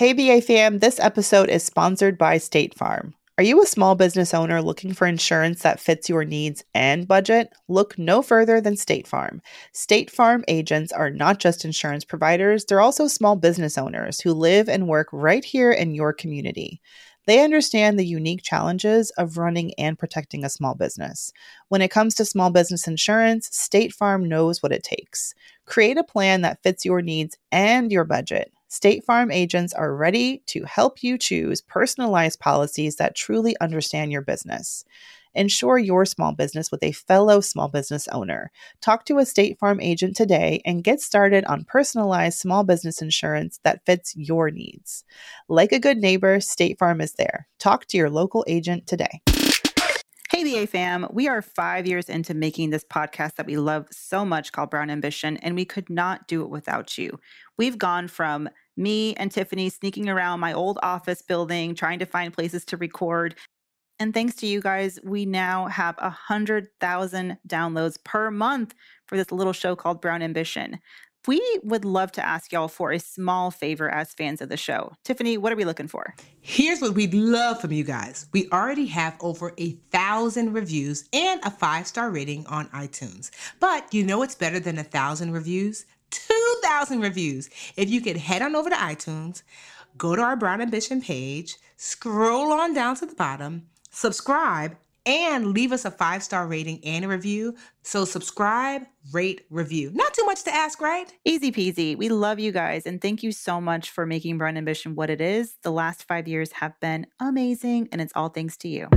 Hey VA fam, this episode is sponsored by State Farm. Are you a small business owner looking for insurance that fits your needs and budget? Look no further than State Farm. State Farm agents are not just insurance providers, they're also small business owners who live and work right here in your community. They understand the unique challenges of running and protecting a small business. When it comes to small business insurance, State Farm knows what it takes. Create a plan that fits your needs and your budget. State Farm agents are ready to help you choose personalized policies that truly understand your business. Insure your small business with a fellow small business owner. Talk to a State Farm agent today and get started on personalized small business insurance that fits your needs. Like a good neighbor, State Farm is there. Talk to your local agent today. Hey, VA fam. We are 5 years into making this podcast that we love so much called Brown Ambition, and we could not do it without you. We've gone from me and Tiffany sneaking around my old office building, trying to find places to record. And thanks to you guys, we now have 100,000 downloads per month for this little show called Brown Ambition. We would love to ask y'all for a small favor as fans of the show. Tiffany, what are we looking for? Here's what we'd love from you guys. We already have over 1,000 reviews and a 5-star rating on iTunes. But you know what's better than 1,000 reviews? 2,000 reviews. If you could head on over to iTunes, go to our Brown Ambition page, scroll on down to the bottom, subscribe, and leave us a 5-star rating and a review. So subscribe, rate, review. Not too much to ask, right? Easy peasy. We love you guys. And thank you so much for making Brown Ambition what it is. The last 5 years have been amazing, and it's all thanks to you.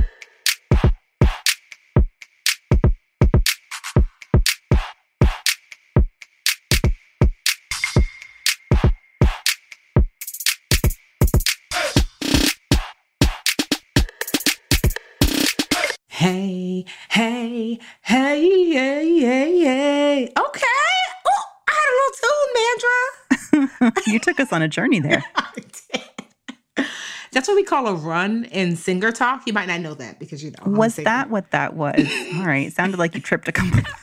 Hey, hey, hey, hey, hey, hey. Okay. Oh, I had a little tune, Mandra. You took us on a journey there. I did. That's what we call a run in singer talk. You might not know that because, you know. Was that what that was? All right. It sounded like you tripped a couple times.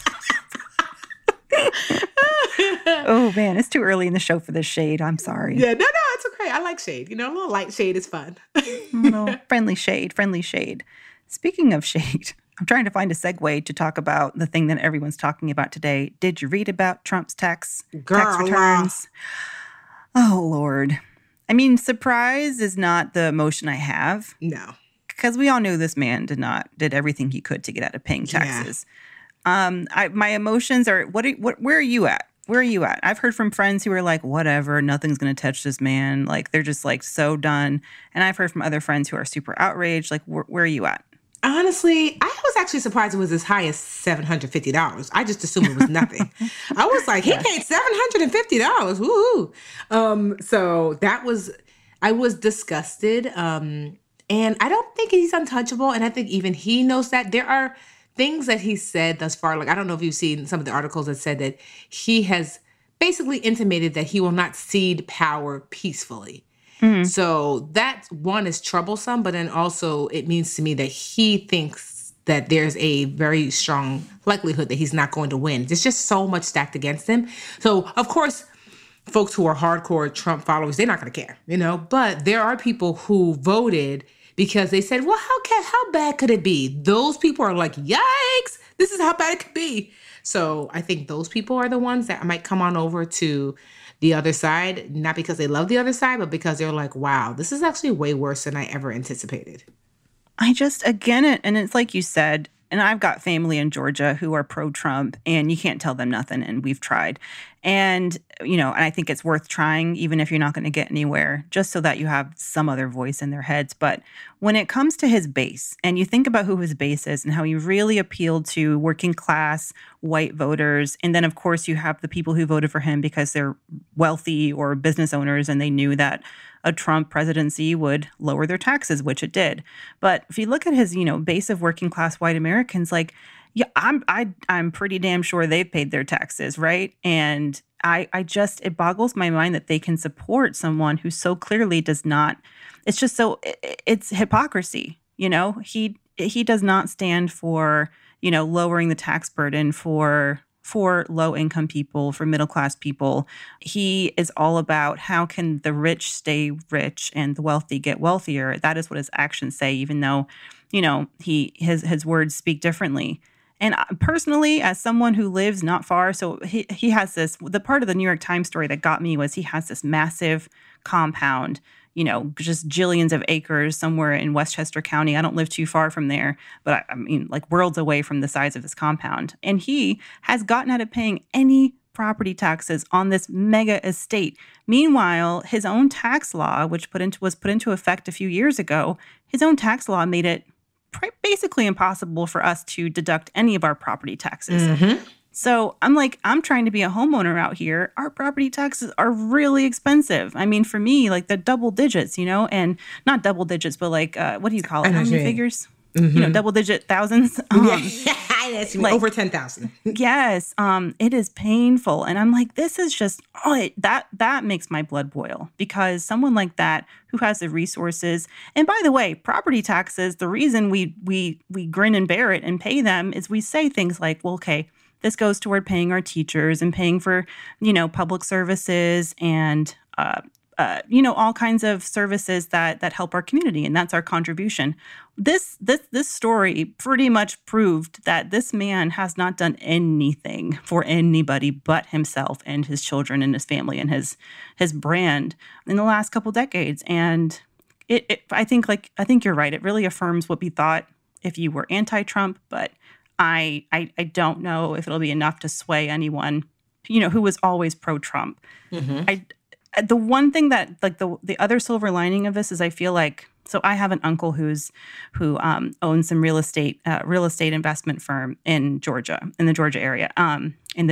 Oh, man. It's too early in the show for this shade. I'm sorry. Yeah, no, it's okay. I like shade. You know, a little light shade is fun. No, friendly shade. Speaking of shade, I'm trying to find a segue to talk about the thing that everyone's talking about today. Did you read about Trump's tax returns? Oh, Lord. I mean, surprise is not the emotion I have. No. Because we all knew this man did everything he could to get out of paying taxes. Yeah. My emotions are, where are you at? Where are you at? I've heard from friends who are like, whatever, nothing's going to touch this man. Like, they're just like so done. And I've heard from other friends who are super outraged. Like, where are you at? Honestly, I was actually surprised it was as high as $750. I just assumed it was nothing. I was like, he paid $750. Woo-hoo. So I was disgusted. And I don't think he's untouchable. And I think even he knows that. There are things that he said thus far. Like, I don't know if you've seen some of the articles that said that he has basically intimated that he will not cede power peacefully. Mm-hmm. So that one is troublesome, but then also it means to me that he thinks that there's a very strong likelihood that he's not going to win. There's just so much stacked against him. So, of course, folks who are hardcore Trump followers, they're not going to care, you know, but there are people who voted because they said, well, how bad could it be? Those people are like, yikes, this is how bad it could be. So I think those people are the ones that might come on over to the other side, not because they love the other side, but because they're like, wow, this is actually way worse than I ever anticipated. And it's like you said, and I've got family in Georgia who are pro-Trump, and you can't tell them nothing, and we've tried. And, you know, and I think it's worth trying, even if you're not going to get anywhere, just so that you have some other voice in their heads. But when it comes to his base, and you think about who his base is and how he really appealed to working class white voters, and then, of course, you have the people who voted for him because they're wealthy or business owners, and they knew that a Trump presidency would lower their taxes, which it did. But if you look at his, you know, base of working class white Americans, like, yeah, I'm pretty damn sure they've paid their taxes, right? And it boggles my mind that they can support someone who so clearly does not. It's just so, it's hypocrisy, you know? He does not stand for, you know, lowering the tax burden for for low-income people, for middle-class people. He is all about how can the rich stay rich and the wealthy get wealthier. That is what his actions say, even though, his words speak differently. And personally, as someone who lives not far, so he has this, the part of the New York Times story that got me was he has this massive compound, just jillions of acres somewhere in Westchester County. I don't live too far from there, but I mean, like worlds away from the size of this compound. And he has gotten out of paying any property taxes on this mega estate. Meanwhile, his own tax law, which was put into effect a few years ago, his own tax law made it basically impossible for us to deduct any of our property taxes. Mm-hmm. So I'm trying to be a homeowner out here. Our property taxes are really expensive. I mean, for me, like the double digits, and not double digits, but like, what do you call it? How many figures? Mm-hmm. Double digit thousands. Over 10,000. Yes. It is painful. And I'm like, this is just, that makes my blood boil, because someone like that who has the resources, and by the way, property taxes, the reason we grin and bear it and pay them is we say things like, well, okay, this goes toward paying our teachers and paying for, public services and, all kinds of services that help our community, and that's our contribution. This story pretty much proved that this man has not done anything for anybody but himself and his children and his family and his brand in the last couple decades. And I think you're right. It really affirms what we thought if you were anti-Trump, but I don't know if it'll be enough to sway anyone, who was always pro-Trump. Mm-hmm. The one thing that, like, the other silver lining of this is I feel like, so I have an uncle who owns some real estate investment firm in Georgia, in the Georgia area, in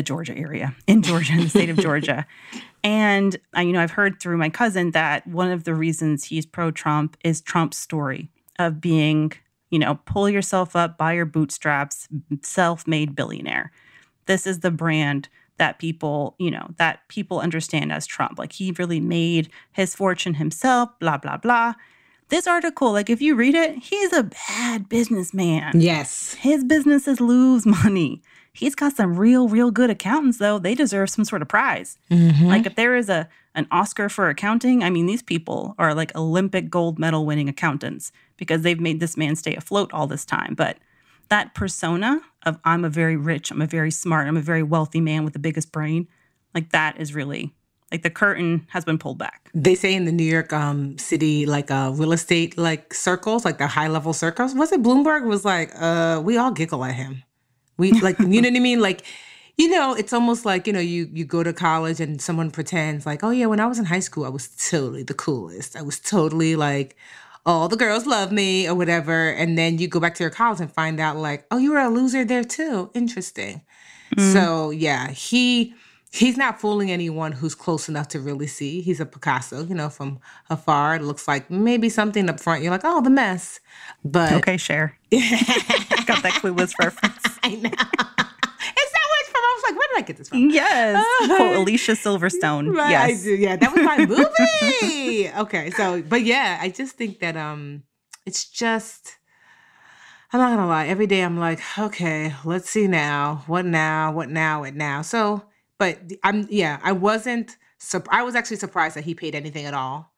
the state of Georgia. And I've heard through my cousin that one of the reasons he's pro-Trump is Trump's story of being, pull yourself up by your bootstraps, self-made billionaire. This is the brand that people understand as Trump. Like, he really made his fortune himself, blah, blah, blah. This article, like, if you read it, he's a bad businessman. Yes. His businesses lose money. He's got some real good accountants, though. They deserve some sort of prize. Mm-hmm. Like, if there is an Oscar for accounting, I mean, these people are like Olympic gold medal winning accountants because they've made this man stay afloat all this time. But that persona of I'm a very rich, I'm a very smart, I'm a very wealthy man with the biggest brain, like, that is really, like, the curtain has been pulled back. They say in the New York City, like, real estate, like, circles, like the high level circles, was it Bloomberg was like, we all giggle at him. We, like, you know what I mean? Like, it's almost like, you go to college and someone pretends like, oh yeah, when I was in high school, I was totally the coolest. I was totally like, all the girls love me or whatever. And then you go back to your college and find out like, oh, you were a loser there too. Interesting. Mm. So yeah, he's not fooling anyone who's close enough to really see. He's a Picasso, from afar. It looks like maybe something up front. You're like, oh, the mess. But okay, Cher. Got that Clueless reference. I know. It's not where it's from. I was like, where did I get this from? Yes. Quote Alicia Silverstone. Right, yes. I do. Yeah, that was my movie. Okay, so, but yeah, I just think that it's just, I'm not gonna lie. Every day I'm like, okay, let's see now. What now? So, but I was actually surprised that he paid anything at all.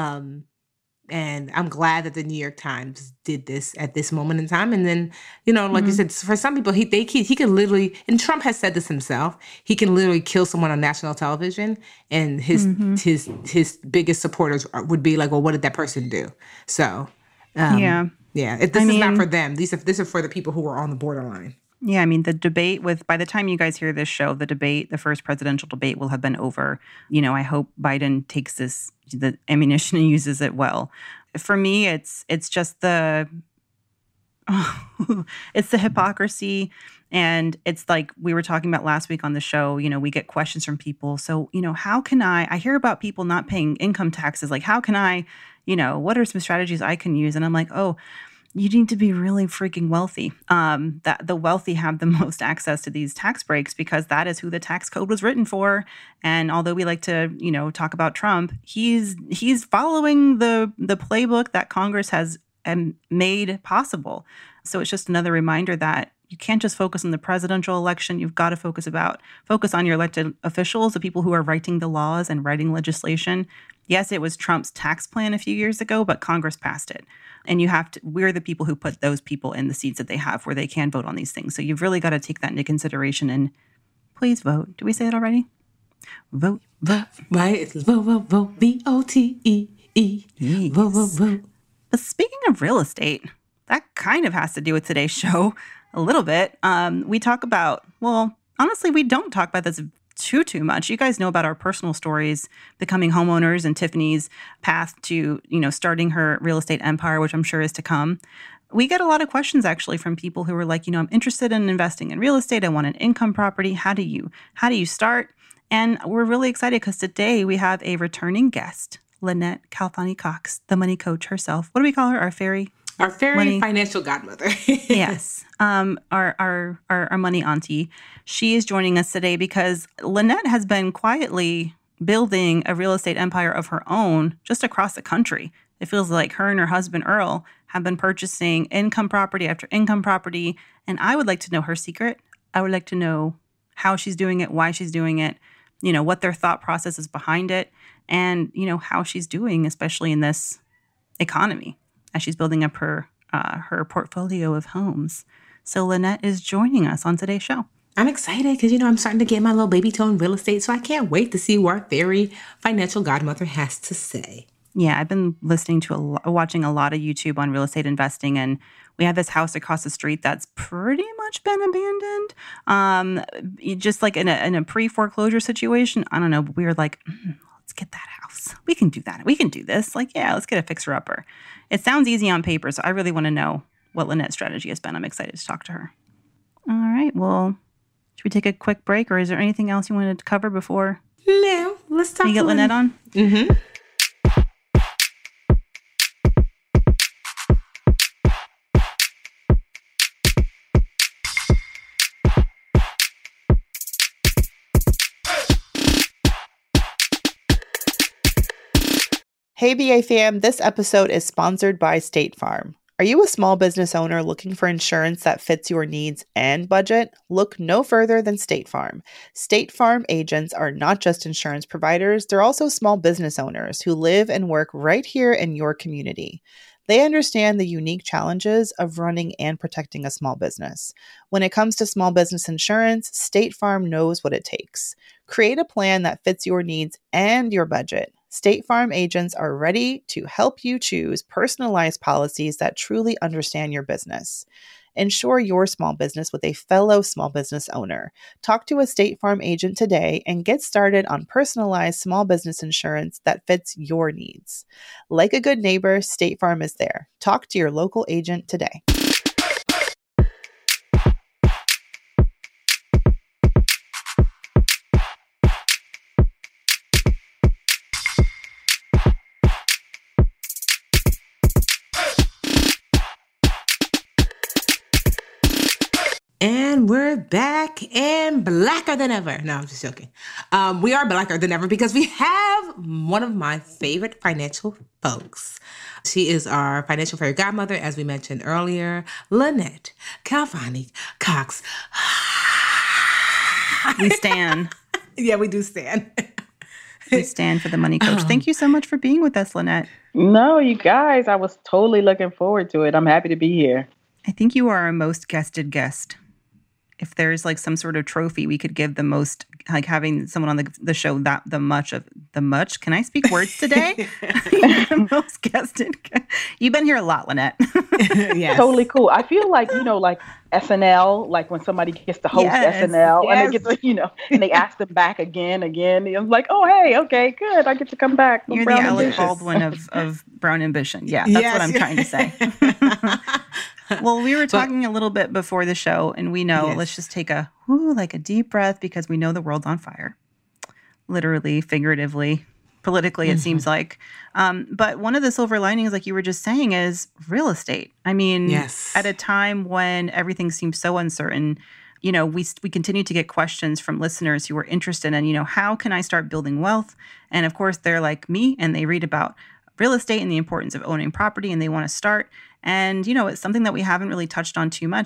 And I'm glad that the New York Times did this at this moment in time. And then, like you said, for some people, he can literally, and Trump has said this himself, he can literally kill someone on national television, and his biggest supporters would be like, well, what did that person do? So, this is not for them. This is for the people who are on the borderline. Yeah, I mean, the debate by the time you guys hear this show, the first presidential debate will have been over. I hope Biden takes the ammunition and uses it well. For me, it's just it's the hypocrisy. And it's like we were talking about last week on the show, we get questions from people. So, how can I hear about people not paying income taxes. Like, how can I, what are some strategies I can use? And I'm like, oh, you need to be really freaking wealthy. That the wealthy have the most access to these tax breaks because that is who the tax code was written for. And although we like to, talk about Trump, he's following the playbook that Congress has made possible. So it's just another reminder that, You can't just focus on the presidential election. You've got to focus on your elected officials, the people who are writing the laws and writing legislation. Yes, it was Trump's tax plan a few years ago, but Congress passed it. And we're the people who put those people in the seats that they have where they can vote on these things. So you've really got to take that into consideration and please vote. Did we say it already? Vote, vote. Right? It's vote, vote, vote. VOTEE. Yes. Vote, vote, vote. But speaking of real estate, that kind of has to do with today's show a little bit. We talk about, well, honestly, we don't talk about this too much. You guys know about our personal stories, becoming homeowners, and Tiffany's path to, starting her real estate empire, which I'm sure is to come. We get a lot of questions actually from people who are like, I'm interested in investing in real estate. I want an income property. How do you start? And we're really excited because today we have a returning guest, Lynette Calfani-Cox, the money coach herself. What do we call her? Our fairy financial godmother. Yes. Our money auntie. She is joining us today because Lynette has been quietly building a real estate empire of her own just across the country. It feels like her and her husband, Earl, have been purchasing income property after income property. And I would like to know her secret. I would like to know how she's doing it, why she's doing it, what their thought process is behind it, and, how she's doing, especially in this economy, as she's building up her portfolio of homes. So Lynette is joining us on today's show. I'm excited because, I'm starting to get my little baby toe in real estate, so I can't wait to see what our fairy financial godmother has to say. Yeah, I've been watching a lot of YouTube on real estate investing, and we have this house across the street that's pretty much been abandoned. Just like in a pre-foreclosure situation. I don't know, but we were like, let's get that house. We can do that. We can do this. Like, yeah, let's get a fixer-upper. It sounds easy on paper, so I really want to know what Lynette's strategy has been. I'm excited to talk to her. All right, well, should we take a quick break, or is there anything else you wanted to cover before? No, let's talk. Can you get Lynette on? Mm-hmm. Hey BA fam, this episode is sponsored by State Farm. Are you a small business owner looking for insurance that fits your needs and budget? Look no further than State Farm. State Farm agents are not just insurance providers, they're also small business owners who live and work right here in your community. They understand the unique challenges of running and protecting a small business. When it comes to small business insurance, State Farm knows what it takes. Create a plan that fits your needs and your budget. State Farm agents are ready to help you choose personalized policies that truly understand your business. Insure your small business with a fellow small business owner. Talk to a State Farm agent today and get started on personalized small business insurance that fits your needs. Like a good neighbor, State Farm is there. Talk to your local agent today. And we're back and blacker than ever. No, I'm just joking. We are blacker than ever because we have one of my favorite financial folks. She is our financial fairy godmother, as we mentioned earlier, Lynette Calfani-Cox. We stand. Yeah, we do stand. We stand for the money coach. Thank you so much for being with us, Lynette. No, you guys, I was totally looking forward to it. I'm happy to be here. I think you are our most guested guest. If there's like some sort of trophy we could give the most, like having someone on the show that the much. Can I speak words today? The most guested. You've been here a lot, Lynette. Yes. Totally cool. I feel like, like SNL, like when somebody gets to host SNL and they get to, and they ask them back again. I'm like, oh, hey, okay, good. I get to come back. You're the Alec Baldwin of Brown Ambition. Yeah, that's what I'm trying to say. Well, we were talking a little bit before the show, and we know, let's just take a deep breath because we know the world's on fire. Literally, figuratively, politically, it seems like. But one of the silver linings, like you were just saying, is real estate. I mean, at a time when everything seems so uncertain, we continue to get questions from listeners who are interested in, how can I start building wealth? And of course, they're like me, and they read about real estate and the importance of owning property, and they want to start. And, it's something that we haven't really touched on too much.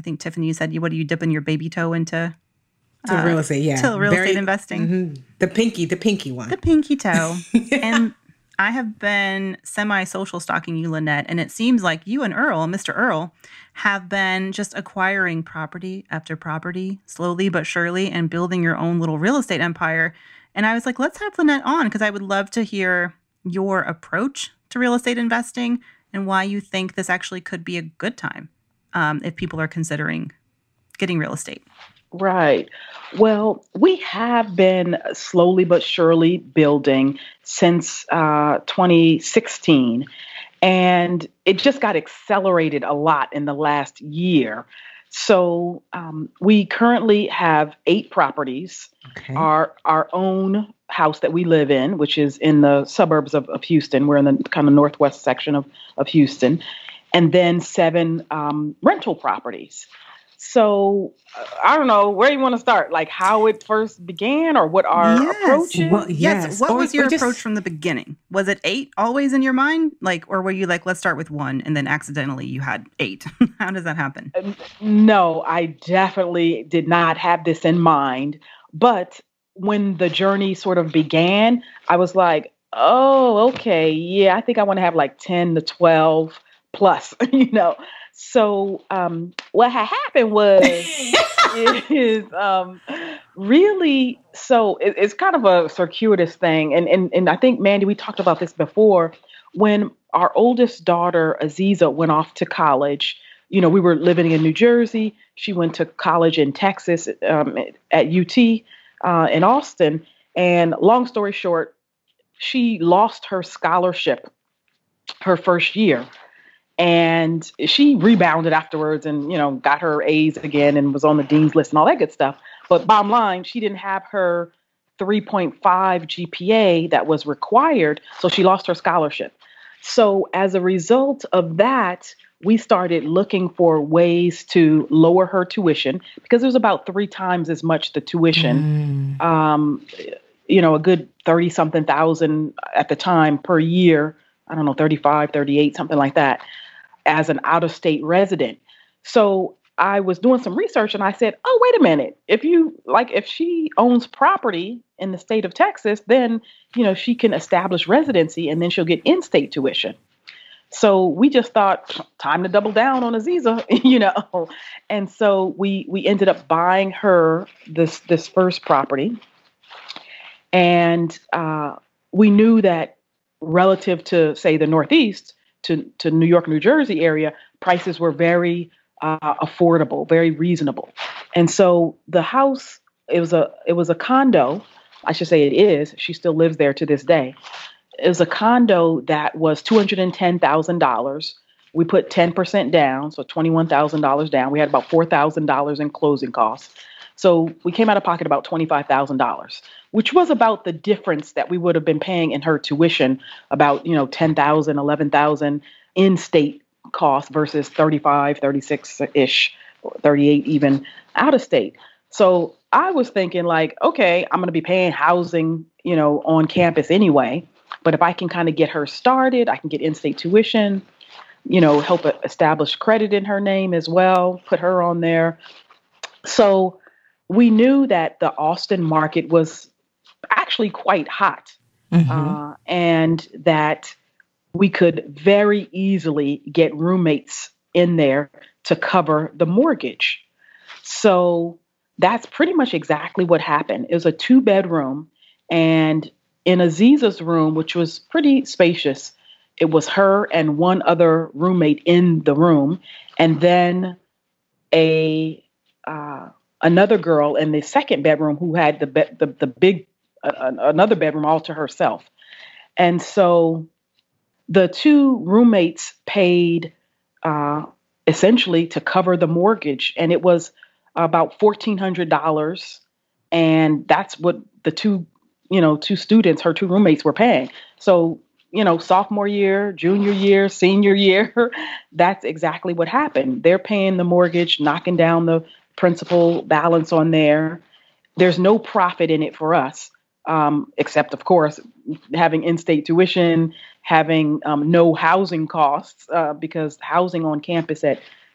I think Tiffany, you said, what are you dipping your baby toe into? To real estate, yeah. To real estate investing. Mm-hmm. The pinky one. The pinky toe. And I have been semi-social stalking you, Lynette, and it seems like you and Earl, Mr. Earl, have been just acquiring property after property, slowly but surely, and building your own little real estate empire. And I was like, let's have Lynette on, because I would love to hear your approach to real estate investing and why you think this actually could be a good time if people are considering getting real estate. Right. Well, we have been slowly but surely building since 2016, and it just got accelerated a lot in the last year. So we currently have 8 properties. Okay. Our own house that we live in, which is in the suburbs of Houston. We're in the kind of northwest section of Houston, and then 7 rental properties. So I don't know where you want to start, like how it first began or what our approach is. Well, yes. What was your approach from the beginning? Was it 8 always in your mind? Like, or were you like, let's start with 1 and then accidentally you had 8? How does that happen? No, I definitely did not have this in mind. But when the journey sort of began, I was like, oh, okay. Yeah, I think I want to have like 10 to 12 plus, So what had happened was really, so it's kind of a circuitous thing. And I think, Mandy, we talked about this before. When our oldest daughter, Aziza, went off to college, we were living in New Jersey. She went to college in Texas at UT in Austin. And long story short, she lost her scholarship her first year. And she rebounded afterwards and, got her A's again and was on the dean's list and all that good stuff. But bottom line, she didn't have her 3.5 GPA that was required. So she lost her scholarship. So as a result of that, we started looking for ways to lower her tuition because it was about 3 times as much the tuition, a good 30 something thousand at the time per year. I don't know, 35, 38, something like that, as an out-of-state resident. So I was doing some research and I said, oh, wait a minute. If she owns property in the state of Texas, then, she can establish residency and then she'll get in-state tuition. So we just thought, time to double down on Aziza, And so we ended up buying her this first property. And we knew that relative to, say, the Northeast, to New York, New Jersey area, prices were very affordable, very reasonable. And so the house, it was a condo. I should say it is. She still lives there to this day. It was a condo that was $210,000. We put 10% down, so $21,000 down. We had about $4,000 in closing costs. So we came out of pocket about $25,000, which was about the difference that we would have been paying in her tuition, about, $10,000, $11,000 in-state cost versus 35, 36-ish, 38 even out of state. So I was thinking like, okay, I'm going to be paying housing, on campus anyway. But if I can kind of get her started, I can get in-state tuition, help establish credit in her name as well, put her on there. So we knew that the Austin market was actually quite hot, and that we could very easily get roommates in there to cover the mortgage. So that's pretty much exactly what happened. It was a 2-bedroom, and in Aziza's room, which was pretty spacious, it was her and one other roommate in the room, and then another girl in the second bedroom who had the big another bedroom all to herself. And so the 2 roommates paid essentially to cover the mortgage, and it was about $1,400, and that's what the 2 students, her 2 roommates, were paying. So sophomore year, junior year, senior year, that's exactly what happened. They're paying the mortgage, knocking down the principal balance on there. There's no profit in it for us, except, of course, having in-state tuition, having no housing costs, because housing on campus at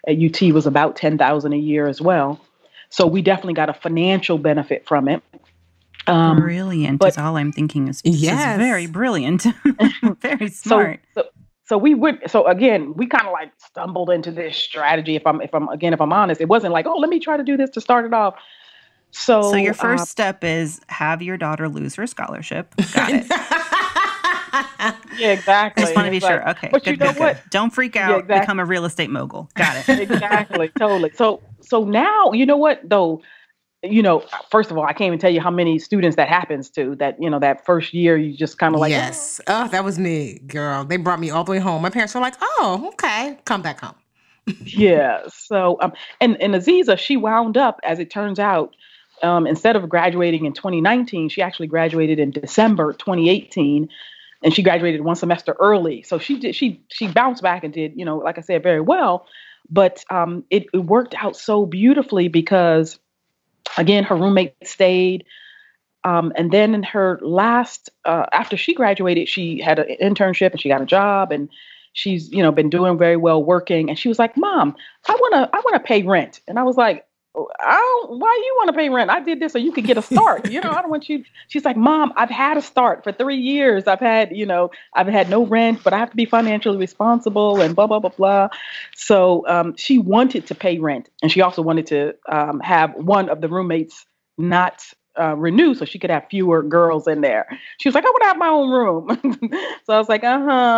at UT was about $10,000 a year as well. So we definitely got a financial benefit from it. Brilliant is all I'm thinking is Yes. very brilliant. Very smart. So again, we kind of like stumbled into this strategy. If I'm honest, it wasn't like, oh, let me try to do this to start it off. So your first step is have your daughter lose her scholarship. Got it. Yeah, exactly. Just want to be sure. Okay, but good, you know good, what? good. Don't freak out. Yeah, exactly. Become a real estate mogul. Got it. Exactly, totally. So now, you know what though? First of all, I can't even tell you how many students that happens to. That that first year, you just kind of like, yes. Oh, that was me, girl. They brought me all the way home. My parents were like, "Oh, okay, come back home." Yeah. So and Aziza, she wound up, as it turns out, instead of graduating in 2019, she actually graduated in December 2018. And she graduated one semester early. So she bounced back and did, like I said, very well. But it worked out so beautifully because, again, her roommate stayed. And then in her last, after she graduated, she had an internship and she got a job, and she's, been doing very well working. And she was like, "Mom, I wanna pay rent." And I was like, why you want to pay rent? I did this so you could get a start. I don't want you. She's like, "Mom, I've had a start for 3 years. I've had no rent, but I have to be financially responsible and blah, blah, blah, blah." So she wanted to pay rent. And she also wanted to have one of the roommates not renew so she could have fewer girls in there. She was like, "I want to have my own room." So I was like,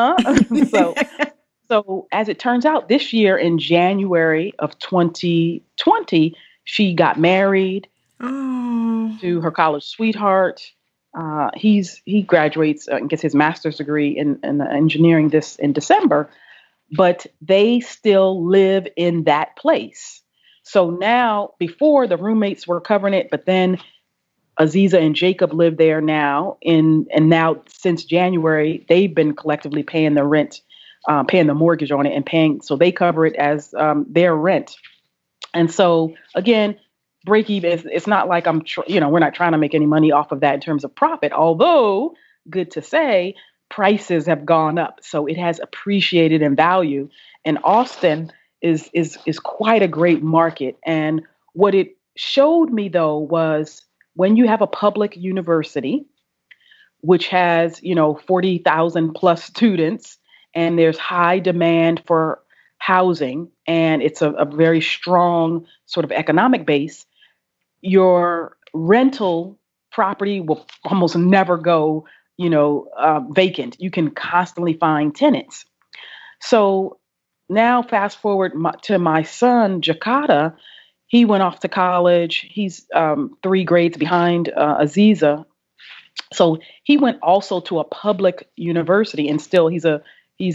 So as it turns out, this year in January of 2020, she got married to her college sweetheart. He graduates and gets his master's degree in engineering in December, but they still live in that place. So now, before the roommates were covering it, but then Aziza and Jacob live there now, and now since January, they've been collectively paying the rent, paying the mortgage on it, and paying, so they cover it as their rent. And so again, break even. It's not like we're not trying to make any money off of that in terms of profit. Although, good to say, prices have gone up, so it has appreciated in value. And Austin is quite a great market. And what it showed me though was when you have a public university, which has 40,000 plus students, and there's high demand for housing, and it's a very strong sort of economic base, your rental property will almost never go, vacant. You can constantly find tenants. So now fast forward to my son, Jakata. He went off to college. He's 3 grades behind Aziza. So he went also to a public university, and still he's a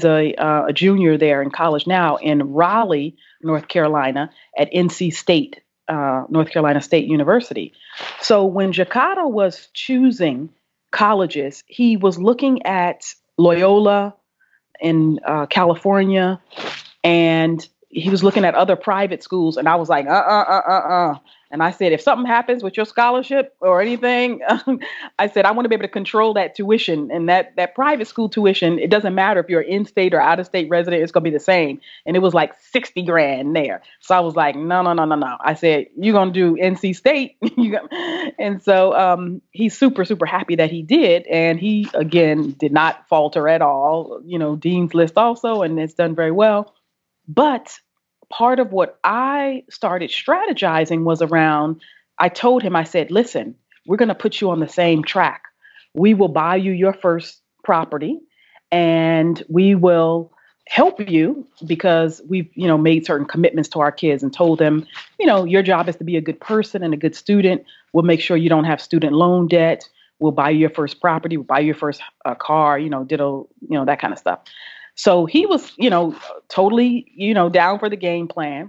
junior there in college now in Raleigh, North Carolina, at NC State, North Carolina State University. So when Jakata was choosing colleges, he was looking at Loyola in California, and he was looking at other private schools, and I was like, And I said, if something happens with your scholarship or anything, I said, I want to be able to control that tuition, and that private school tuition. It doesn't matter if you're in-state or out-of-state resident, it's going to be the same. And it was like 60 grand there. So I was like, no. I said, you're going to do NC State. And so he's super, super happy that he did. And he, again, did not falter at all, Dean's List also, and it's done very well. But part of what I started strategizing was around, I told him, I said, listen, we're going to put you on the same track. We will buy you your first property, and we will help you because we've, made certain commitments to our kids and told them, your job is to be a good person and a good student. We'll make sure you don't have student loan debt. We'll buy you your first property. We'll buy you your first car, ditto, that kind of stuff. So he was, totally, down for the game plan.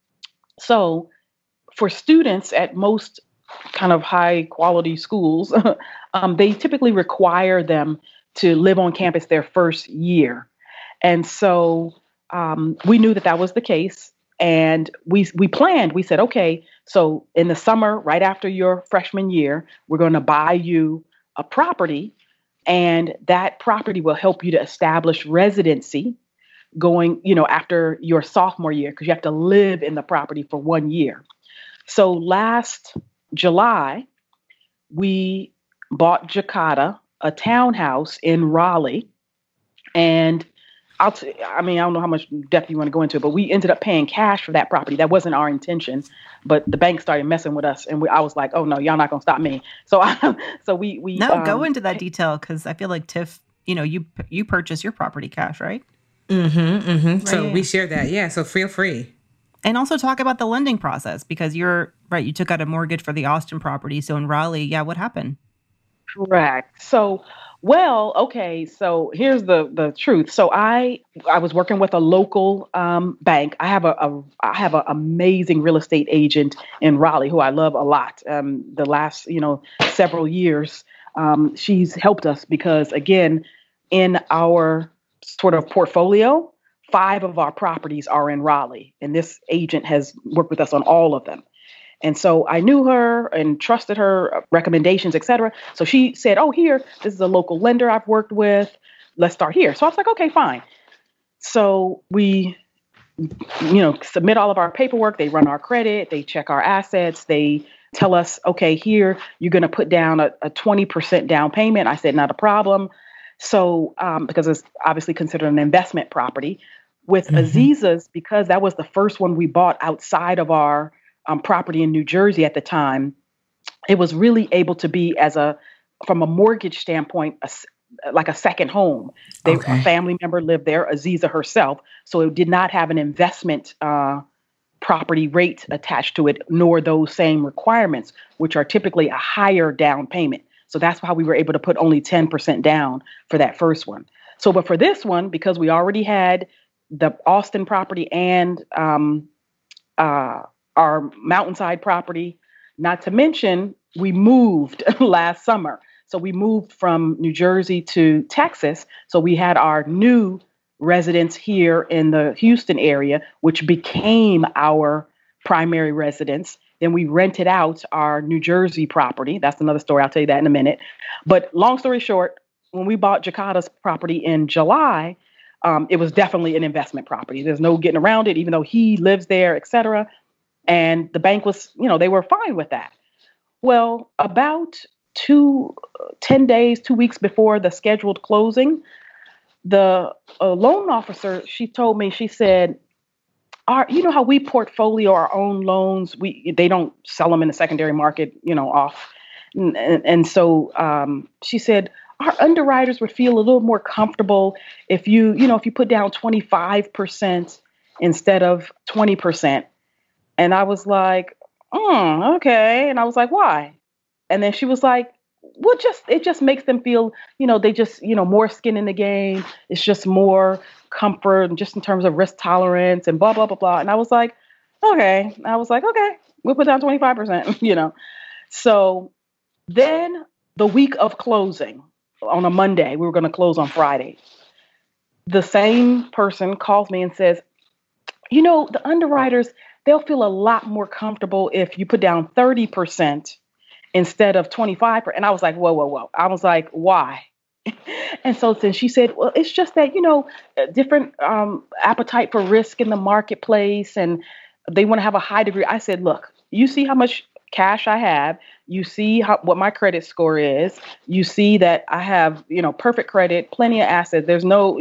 So for students at most kind of high quality schools, they typically require them to live on campus their first year. And so we knew that was the case. And we planned, we said, okay, so in the summer, right after your freshman year, we're going to buy you a property. And that property will help you to establish residency. going, after your sophomore year, because you have to live in the property for 1 year. So last July, we bought Jakarta, a townhouse in Raleigh, and I don't know how much depth you want to go into it, but we ended up paying cash for that property. That wasn't our intention, but the bank started messing with us, and I was like, "Oh no, y'all not gonna stop me." So, we go into that detail, because I feel like Tiff, you purchase your property cash, right? Right, so we share that, yeah. So feel free, and also talk about the lending process, because you're right. You took out a mortgage for the Austin property, so in Raleigh, yeah, what happened? Correct. So, well, okay. So here's the truth. So I was working with a local bank. I have an amazing real estate agent in Raleigh who I love a lot. The last several years, she's helped us because, again, in our sort of portfolio, 5 of our properties are in Raleigh, and this agent has worked with us on all of them. And so I knew her and trusted her recommendations, et cetera. So she said, "Oh, here, this is a local lender I've worked with. Let's start here." So I was like, "Okay, fine." So we, submit all of our paperwork. They run our credit. They check our assets. They tell us, "Okay, here, you're going to put down a 20% down payment." I said, "Not a problem." So because it's obviously considered an investment property. With Aziza's, because that was the first one we bought outside of our property in New Jersey at the time, it was really able to be from a mortgage standpoint, like a second home. A family member lived there, Aziza herself, so it did not have an investment property rate attached to it, nor those same requirements, which are typically a higher down payment. So that's why we were able to put only 10% down for that first one. So, but for this one, because we already had the Austin property and our Mountainside property, not to mention we moved last summer. So we moved from New Jersey to Texas. So we had our new residence here in the Houston area, which became our primary residence. Then we rented out our New Jersey property. That's another story. I'll tell you that in a minute. But long story short, when we bought Jakarta's property in July, it was definitely an investment property. There's no getting around it, even though he lives there, et cetera. And the bank was, they were fine with that. Well, about 10 days, 2 weeks before the scheduled closing, the loan officer, she told me, she said, you know how we portfolio our own loans? They don't sell them in the secondary market, off. And so she said, our underwriters would feel a little more comfortable if you put down 25% instead of 20%. And I was like, okay. And I was like, why? And then she was like, well, it just makes them feel, they just, more skin in the game. It's just more comfort, just in terms of risk tolerance and blah, blah, blah, blah. And I was like, okay. We'll put down 25%, So then the week of closing on a Monday, we were going to close on Friday. The same person calls me and says, the underwriters, they'll feel a lot more comfortable if you put down 30% instead of 25%. And I was like, whoa. I was like, why? And so then she said, well, it's just that, different appetite for risk in the marketplace, and they want to have a high degree. I said, look, you see how much cash I have. You see what my credit score is. You see that I have, perfect credit, plenty of assets. There's no,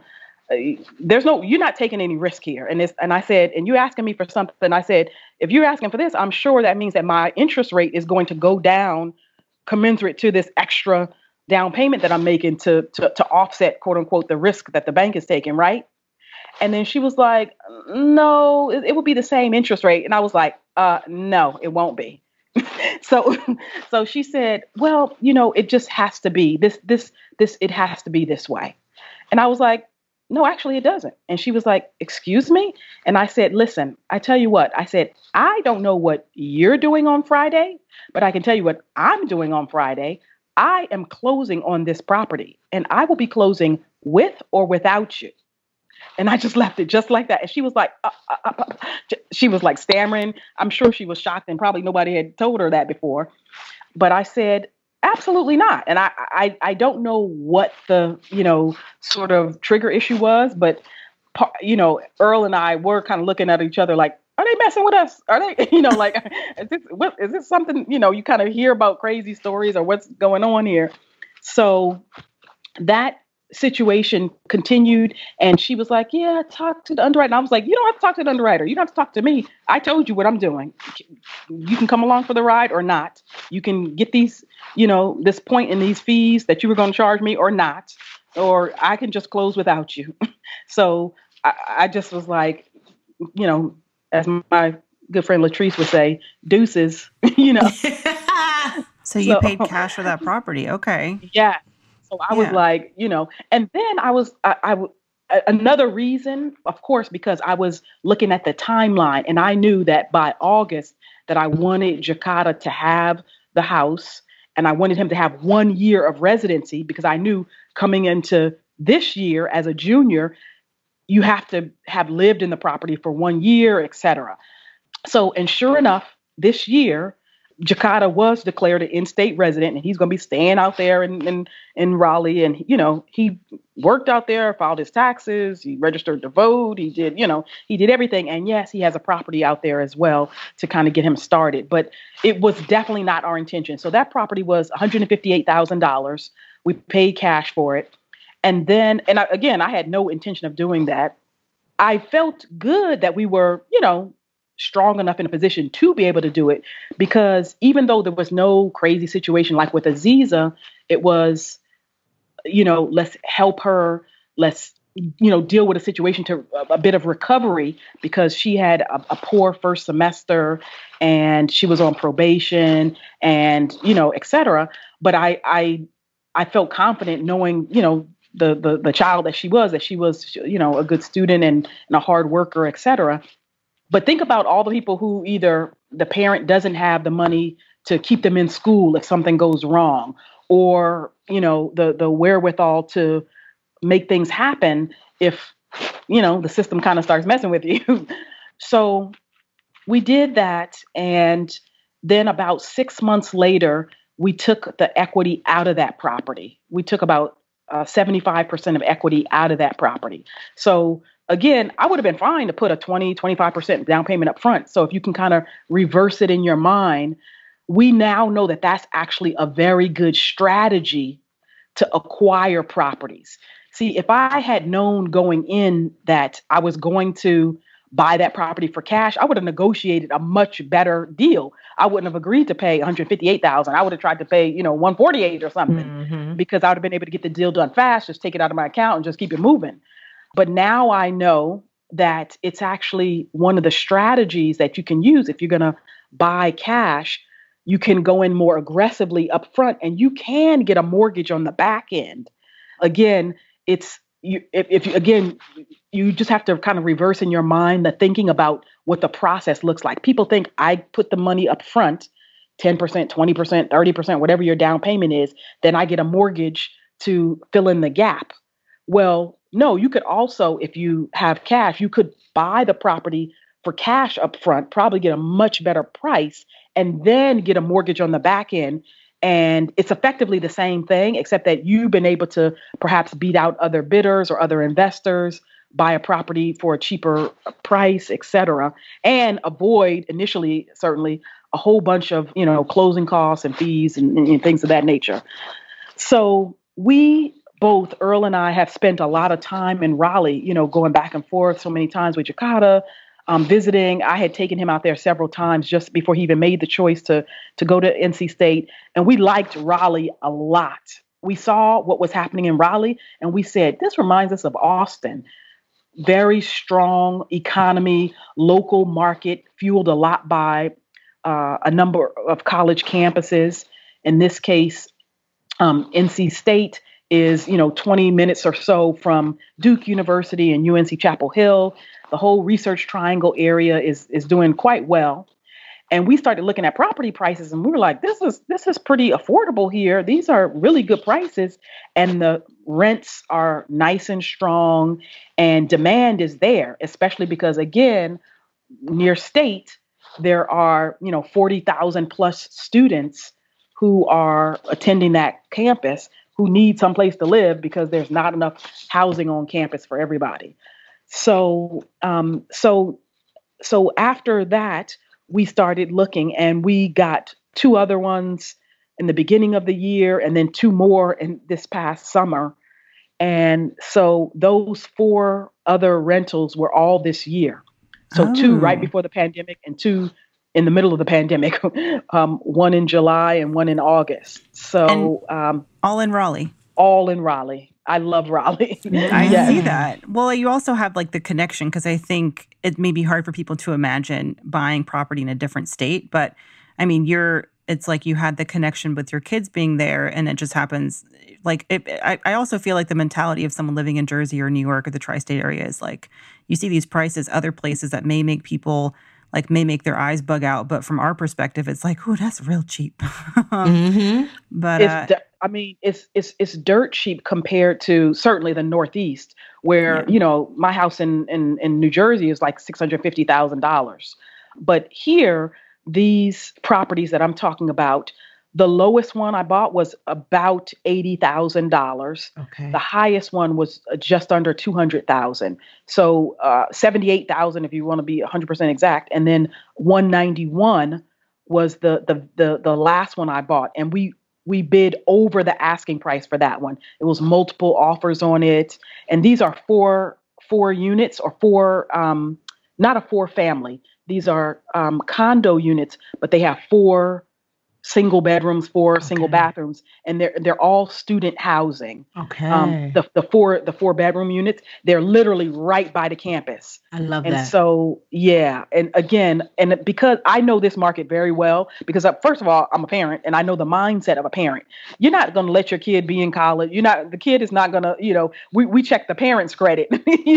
you're not taking any risk here. And I said, and you asking me for something. I said, if you're asking for this, I'm sure that means that my interest rate is going to go down commensurate to this extra down payment that I'm making to offset, quote unquote, the risk that the bank is taking, right? And then she was like, no, it would be the same interest rate. And I was like, no, it won't be. So she said, well, it just has to be this, it has to be this way. And I was like, no, actually it doesn't. And she was like, excuse me? And I said, listen, I tell you what, I said, I don't know what you're doing on Friday, but I can tell you what I'm doing on Friday. I am closing on this property, and I will be closing with or without you. And I just left it just like that. And she was like, she was like stammering. I'm sure she was shocked, and probably nobody had told her that before. But I said, absolutely not. And I don't know what the, sort of trigger issue was, but Earl and I were kind of looking at each other like, are they messing with us? Are they, like, is this something, you kind of hear about crazy stories or what's going on here? So that situation continued, and she was like, yeah, talk to the underwriter. And I was like, you don't have to talk to the underwriter. You don't have to talk to me. I told you what I'm doing. You can come along for the ride or not. You can get these, this point in these fees that you were going to charge me or not, or I can just close without you. So I just was like, as my good friend Latrice would say, deuces, So you paid cash for that property. Okay. Yeah. So I was like, and then another reason, of course, because I was looking at the timeline, and I knew that by August that I wanted Jakada to have the house, and I wanted him to have 1 year of residency, because I knew coming into this year as a junior, you have to have lived in the property for 1 year, et cetera. So, and sure enough, this year, Jakada was declared an in-state resident, and he's going to be staying out there in Raleigh. And, he worked out there, filed his taxes, he registered to vote, he did everything. And yes, he has a property out there as well to kind of get him started. But it was definitely not our intention. So that property was $158,000. We paid cash for it. And then, I had no intention of doing that. I felt good that we were, strong enough in a position to be able to do it, because even though there was no crazy situation like with Aziza, it was, let's help her, let's, deal with a situation to a bit of recovery, because she had a poor first semester and she was on probation and, et cetera. But I felt confident knowing, the child that she was, a good student and a hard worker, et cetera. But think about all the people who either the parent doesn't have the money to keep them in school if something goes wrong, or, the wherewithal to make things happen if, the system kind of starts messing with you. So we did that. And then about 6 months later, we took the equity out of that property. We took about 75% of equity out of that property. So again, I would have been fine to put a 25% down payment up front. So if you can kind of reverse it in your mind, we now know that that's actually a very good strategy to acquire properties. See, if I had known going in that I was going to buy that property for cash, I would have negotiated a much better deal. I wouldn't have agreed to pay $158,000. I would have tried to pay, $148,000 or something, because I would have been able to get the deal done fast, just take it out of my account and just keep it moving. But now I know that it's actually one of the strategies that you can use if you're going to buy cash. You can go in more aggressively up front, and you can get a mortgage on the back end. Again, you just have to kind of reverse in your mind the thinking about what the process looks like. People think I put the money up front, 10%, 20%, 30%, whatever your down payment is, then I get a mortgage to fill in the gap. Well, no, you could also, if you have cash, you could buy the property for cash up front, probably get a much better price, and then get a mortgage on the back end. And it's effectively the same thing, except that you've been able to perhaps beat out other bidders or other investors, buy a property for a cheaper price, et cetera, and avoid initially, certainly, a whole bunch of, closing costs and fees and things of that nature. So both Earl and I have spent a lot of time in Raleigh, going back and forth so many times with Jakada, visiting. I had taken him out there several times just before he even made the choice to go to NC State. And we liked Raleigh a lot. We saw what was happening in Raleigh, and we said, this reminds us of Austin. Very strong economy, local market, fueled a lot by a number of college campuses. In this case, NC State is, 20 minutes or so from Duke University and UNC Chapel Hill. The whole Research Triangle area is doing quite well. And we started looking at property prices, and we were like, this is pretty affordable here. These are really good prices, and the rents are nice and strong, and demand is there, especially because, again, near state, there are, 40,000 plus students who are attending that campus who need someplace to live because there's not enough housing on campus for everybody. So after that, we started looking, and we got two other ones in the beginning of the year, and then two more in this past summer. And so those four other rentals were all this year. So two right Oh, before the pandemic, and two in the middle of the pandemic, one in July and one in August. and So all in Raleigh. all in Raleigh. I love Raleigh. I see Yes. Mm. that. Well, you also have like the connection because I think it may be hard for people to imagine buying property in a different state. But I mean, it's like you had the connection with your kids being there, and it just happens. Like, I also feel like the mentality of someone living in Jersey or New York or the tri state area is like you see these prices other places that may make people like may make their eyes bug out. But from our perspective, it's like, oh, that's real cheap. Mm-hmm. But I mean, it's dirt cheap compared to certainly the Northeast, yeah. where my house in New Jersey is like $650,000, but here these properties that I'm talking about, the lowest one I bought was about $80,000. Okay. The highest one was just under 200,000. So 78,000 if you want to be 100% exact, and then 191 was the last one I bought, and we bid over the asking price for that one. It was multiple offers on it, and these are four units, or four, not a four family. These are condo units, but they have four single bedrooms, four single Okay. bathrooms, and they're all student housing. Okay. The four bedroom units, they're literally right by the campus. I love And that. so, yeah, and again, and because I know this market very well, because first of all, I'm a parent, and I know the mindset of a parent. You're not going to let your kid be in college. The kid is not going to, we check the parents' credit,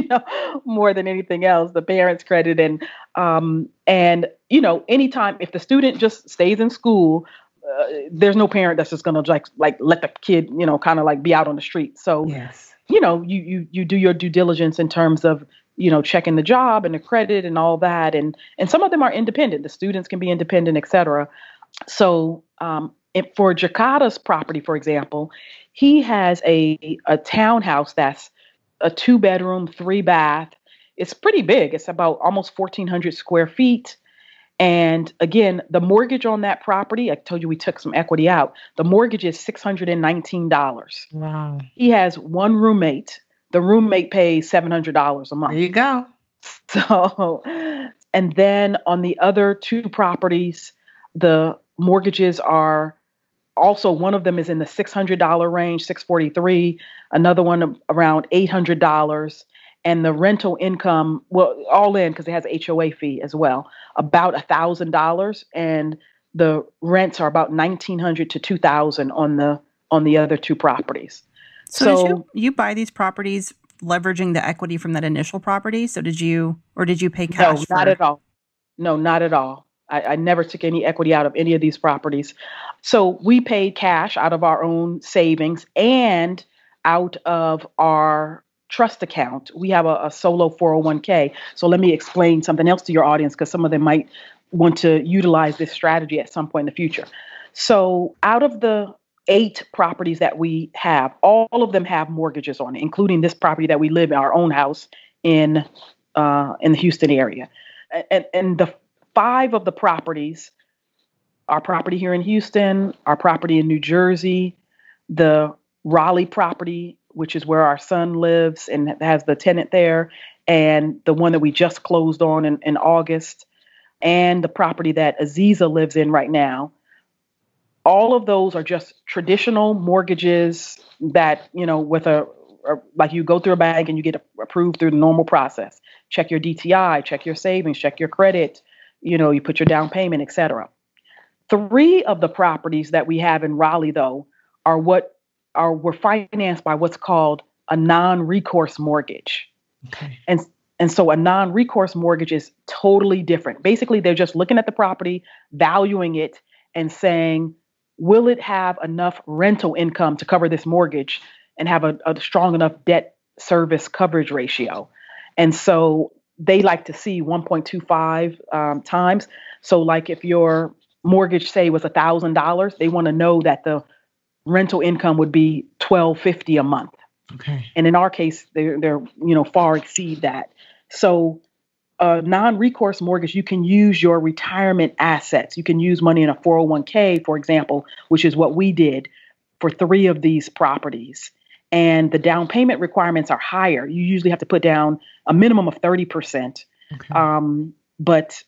more than anything else, the parents' credit, and anytime if the student just stays in school, there's no parent that's just going to like let the kid, kind of like be out on the street. So Yes. you do your due diligence in terms of checking the job and the credit and all that, and some of them are independent. The students can be independent, etc. So for Jakata's property, for example, he has a townhouse that's a 2-bedroom, 3-bath. It's pretty big. It's about almost 1,400 square feet. And again, the mortgage on that property, I told you we took some equity out. The mortgage is $619. Wow. He has one roommate. The roommate pays $700 a There month. you go. So, and then on the other two properties, the mortgages are also, one of them is in the $600 range, 643, another one around $800, and the rental income, well, all in because it has a HOA fee as well, about $1,000, and the rents are about 1,900 to 2,000 on the other two properties. So did So you buy these properties leveraging the equity from that initial property? So did you pay no, cash not for? at all. No, not at all. I never took any equity out of any of these properties. So we paid cash out of our own savings and out of our trust account. We have a solo 401k. So let me explain something else to your audience, because some of them might want to utilize this strategy at some point in the future. So out of the 8 properties that we have, all of them have mortgages on it, including this property that we live in, our own house in the Houston area. And the 5 of the properties, our property here in Houston, our property in New Jersey, the Raleigh property, which is where our son lives and has the tenant there, and the one that we just closed on in August, and the property that Aziza lives in right now. All of those are just traditional mortgages that, like you go through a bank and you get approved through the normal process. Check your DTI, check your savings, check your credit, you put your down payment, etc. 3 of the properties that we have in Raleigh, though, were financed by what's called a non-recourse mortgage. Okay. And so a non-recourse mortgage is totally different. Basically, they're just looking at the property, valuing it, and saying, will it have enough rental income to cover this mortgage and have a strong enough debt service coverage ratio? And so they like to see 1.25 times. So like if your mortgage, say, was $1,000, they want to know that the rental income would be $1,250 a month. Okay. And in our case, they're far exceed that. So a non-recourse mortgage, you can use your retirement assets. You can use money in a 401k, for example, which is what we did for 3 of these properties. And the down payment requirements are higher. You usually have to put down a minimum of 30%. Okay. But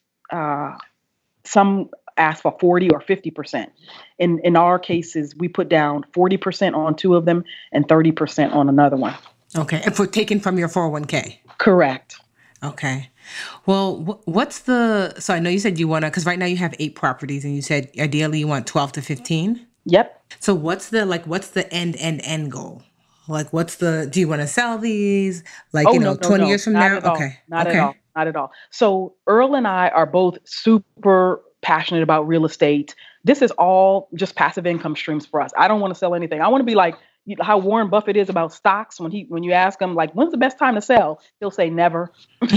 some ask for 40 or 50%. In our cases, we put down 40% on 2 of them and 30% on another one. Okay. And for taken from your 401k. Correct. Okay. Well, so I know you said you want to, because right now you have 8 properties and you said ideally you want 12 to 15. Yep. So what's the end goal? Like, do you want to sell these? Like, no, 20 years from not now? at all. Okay. Not at all. So Earl and I are both super passionate about real estate. This is all just passive income streams for us. I don't want to sell anything. I want to be like how Warren Buffett is about stocks. When you ask him, like, when's the best time to sell? He'll say never.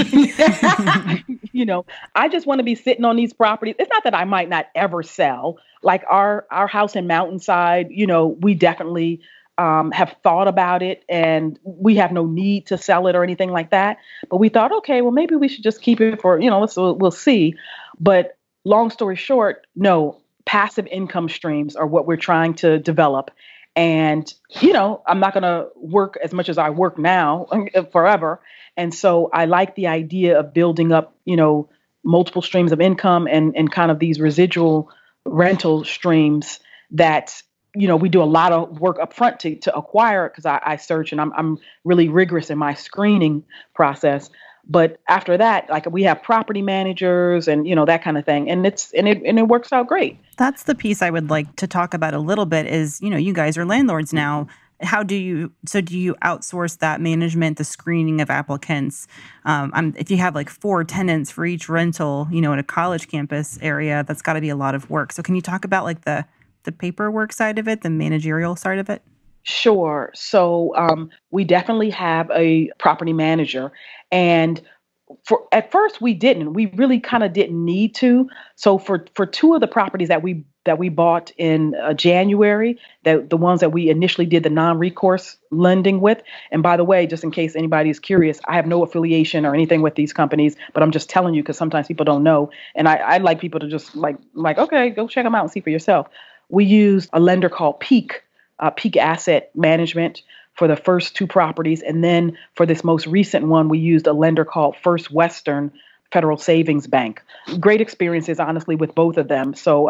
I just want to be sitting on these properties. It's not that I might not ever sell. Like our house in Mountainside, we definitely have thought about it, and we have no need to sell it or anything like that. But we thought, okay, well, maybe we should just keep it for, we'll see. But long story short, no, passive income streams are what we're trying to develop. And, I'm not going to work as much as I work now forever. And so I like the idea of building up, multiple streams of income and kind of these residual rental streams that, we do a lot of work up front to acquire it, because I search and I'm really rigorous in my screening process. But after that, like, we have property managers and, that kind of thing. And it works out great. That's the piece I would like to talk about a little bit is, you guys are landlords now. Do you outsource that management, the screening of applicants? If you have like 4 tenants for each rental, in a college campus area, that's got to be a lot of work. So can you talk about like the paperwork side of it, the managerial side of it? Sure. So we definitely have a property manager, and at first we didn't. We really kind of didn't need to. So for 2 of the properties that we bought in January, the ones that we initially did the non-recourse lending with. And by the way, just in case anybody's curious, I have no affiliation or anything with these companies, but I'm just telling you because sometimes people don't know, and I'd like people to just like okay, go check them out and see for yourself. We used a lender called Peak Asset Management for the first 2 properties. And then for this most recent one, we used a lender called First Western Federal Savings Bank. Great experiences, honestly, with both of them. So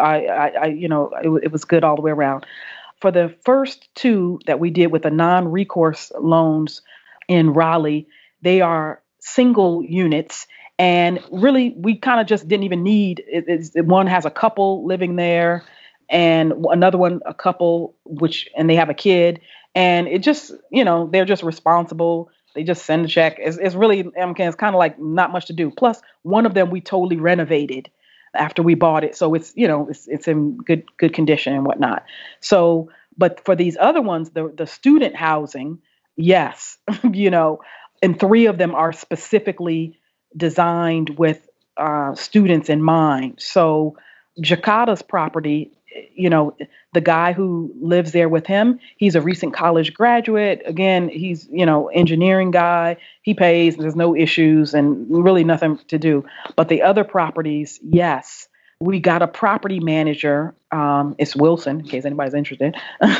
it was good all the way around. For the first 2 that we did with the non-recourse loans in Raleigh, they are single units. And really, we kind of just didn't even need it. One has a couple living there, and another one, a couple, and they have a kid. And it just, they're just responsible. They just send a check. It's really, it's kind of like not much to do. Plus, one of them we totally renovated after we bought it. So it's, it's in good condition and whatnot. So, but for these other ones, the student housing, yes, and 3 of them are specifically designed with students in mind. So Jakata's property, the guy who lives there with him, he's a recent college graduate. Again, he's, engineering guy. He pays, there's no issues and really nothing to do. But the other properties, yes, we got a property manager. It's Wilson, in case anybody's interested,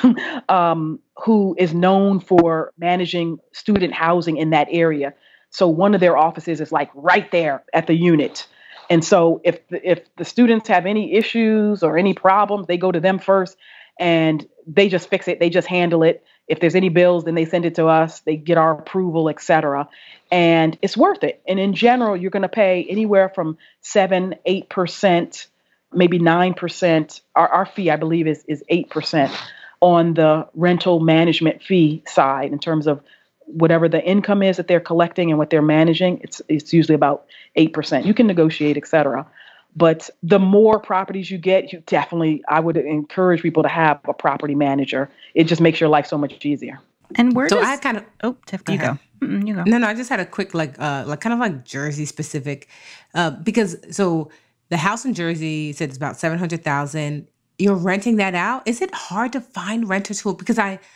who is known for managing student housing in that area. So one of their offices is like right there at the unit. And so if the students have any issues or any problems, they go to them first and they just fix it. They just handle it. If there's any bills, then they send it to us. They get our approval, et cetera. And it's worth it. And in general, you're going to pay anywhere from 7%, 8%, maybe 9%. Our fee, I believe, is 8% on the rental management fee side in terms of whatever the income is that they're collecting and what they're managing. It's usually about 8%. You can negotiate, et cetera. But the more properties you get, I would encourage people to have a property manager. It just makes your life so much easier. And Tiff, you go. You go. No, I just had a quick, kind of like Jersey specific, because so the house in Jersey said it's about $700,000. You're renting that out. Is it hard to find renters because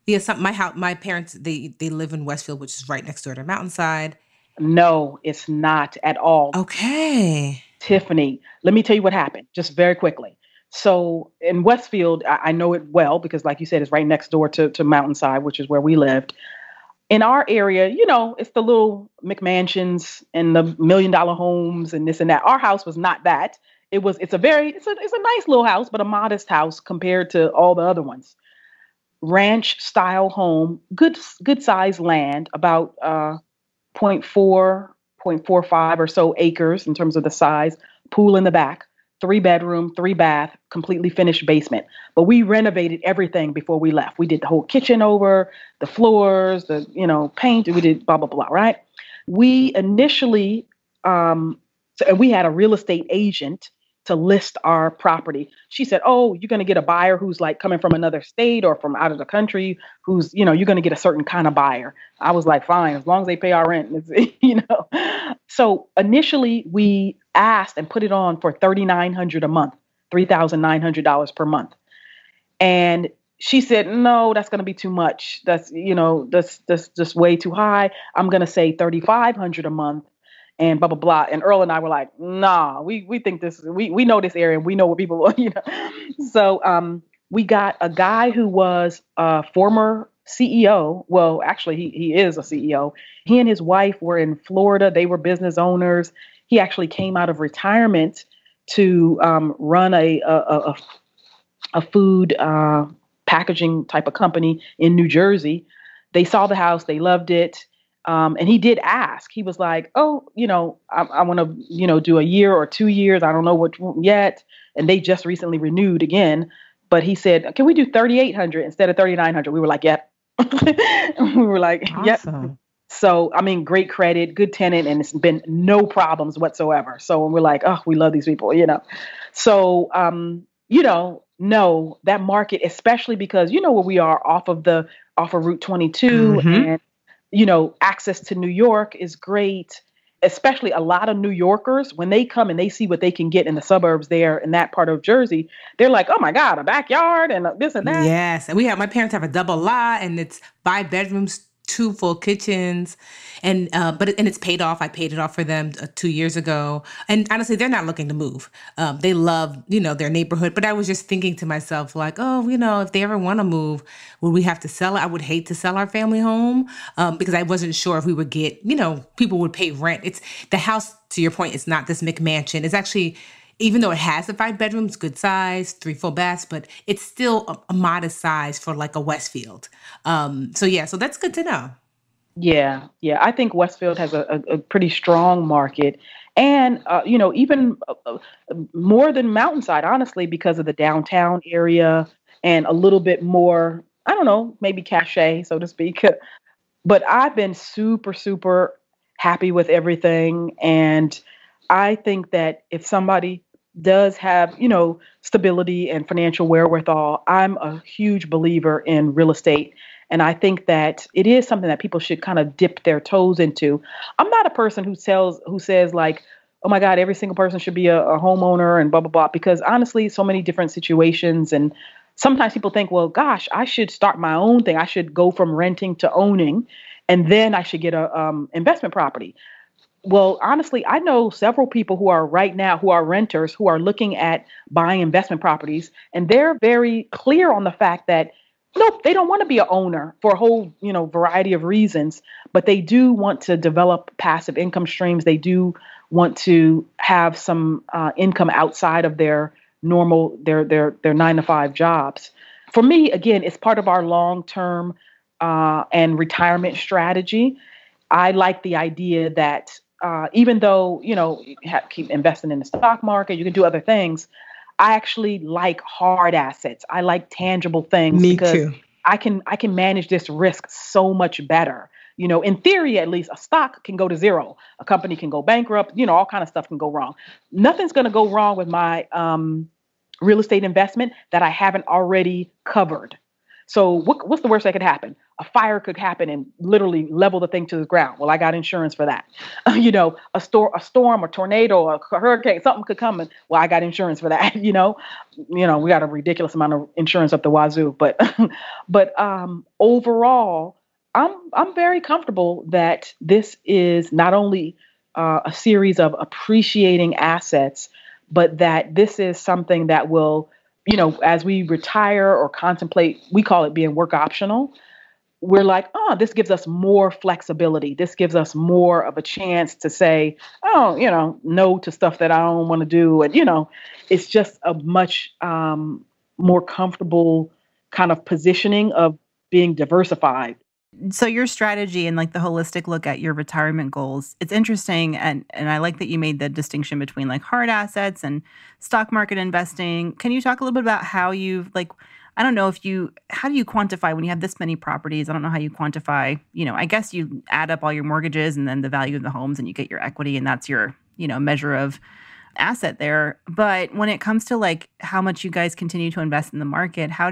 Yeah, my parents, they live in Westfield, which is right next door to Mountainside. No, it's not at all. Okay. Tiffany, let me tell you what happened, just very quickly. So in Westfield, I know it well because, like you said, it's right next door to Mountainside, which is where we lived. In our area, it's the little McMansions and the $1 million homes and this and that. Our house was not that. It's a nice little house, but a modest house compared to all the other ones. Ranch style home, good size land, about point 0.4, 0.45 or so acres in terms of the size, pool in the back, 3 bedroom, 3 bath, completely finished basement. But we renovated everything before we left. We did the whole kitchen over, the floors, the paint, we did blah blah blah, right? We initially and we had a real estate agent to list our property. She said, "Oh, you're going to get a buyer who's like coming from another state or from out of the country, who's, you're going to get a certain kind of buyer." I was like, "Fine, as long as they pay our rent." So initially we asked and put it on for $3,900 a month, $3,900 per month. And she said, "No, that's going to be too much. That's just way too high. I'm going to say 3,500 a month and blah blah blah." And Earl and I were like, "Nah, we think we know this area and we know what people." So we got a guy who was a former CEO. Well, actually, he is a CEO. He and his wife were in Florida. They were business owners. He actually came out of retirement to run a food packaging type of company in New Jersey. They saw the house. They loved it. And he did ask. He was like, "Oh, I want to, do a year or 2 years. I don't know what yet." And they just recently renewed again. But he said, "Can we do 3,800 instead of 3,900?" We were like, "Yep." We were like, "Yep." Awesome. So, I mean, great credit, good tenant, and it's been no problems whatsoever. So we're like, "Oh, we love these people." So, no, that market, especially because where we are off of Route 22, Mm-hmm. and access to New York is great. Especially a lot of New Yorkers, when they come and they see what they can get in the suburbs there in that part of Jersey, they're like, "Oh my God, a backyard and this and that." Yes, and my parents have a double lot, and it's 5 bedrooms, 2 full kitchens, and it's paid off. I paid it off for them 2 years ago, and honestly, they're not looking to move. They love their neighborhood, but I was just thinking to myself like, oh, if they ever want to move, would we have to sell it? I would hate to sell our family home because I wasn't sure if we would get people would pay rent. It's the house. To your point, it's not this McMansion. It's actually, even though it has the 5 bedrooms, good size, 3 full baths, but it's still a modest size for like a Westfield. So that's good to know. Yeah, yeah. I think Westfield has a pretty strong market, and even more than Mountainside, honestly, because of the downtown area and a little bit more. I don't know, maybe cachet, so to speak. But I've been super, super happy with everything. And I think that if somebody does have, stability and financial wherewithal, I'm a huge believer in real estate. And I think that it is something that people should kind of dip their toes into. I'm not a person who says like, "Oh my God, every single person should be a homeowner and blah blah blah," because honestly, so many different situations, and sometimes people think, "Well, gosh, I should start my own thing. I should go from renting to owning, and then I should get a investment property." Well, honestly, I know several people who are right now who are renters who are looking at buying investment properties, and they're very clear on the fact that nope, they don't want to be a owner for a whole, variety of reasons, but they do want to develop passive income streams. They do want to have some income outside of their normal their 9 to 5 jobs. For me, again, it's part of our long term and retirement strategy. I like the idea that even though you keep investing in the stock market, you can do other things. I actually like hard assets. I like tangible things Me because too. I can manage this risk so much better. In theory, at least, a stock can go to zero, a company can go bankrupt. All kind of stuff can go wrong. Nothing's going to go wrong with my real estate investment that I haven't already covered. So what's the worst that could happen? A fire could happen and literally level the thing to the ground. Well, I got insurance for that. A storm, a tornado, a hurricane, something could come, and well, I got insurance for that. We got a ridiculous amount of insurance up the wazoo. But overall, I'm very comfortable that this is not only a series of appreciating assets, but that this is something that will, as we retire or contemplate, we call it being work optional. We're like, oh, this gives us more flexibility. This gives us more of a chance to say, oh, no to stuff that I don't want to do. And, it's just a much more comfortable kind of positioning of being diversified. So your strategy and like the holistic look at your retirement goals, it's interesting. And I like that you made the distinction between like hard assets and stock market investing. Can you talk a little bit about how you how do you quantify when you have this many properties? I don't know how you quantify, I guess you add up all your mortgages and then the value of the homes and you get your equity and that's your, measure of asset there. But when it comes to like how much you guys continue to invest in the market, are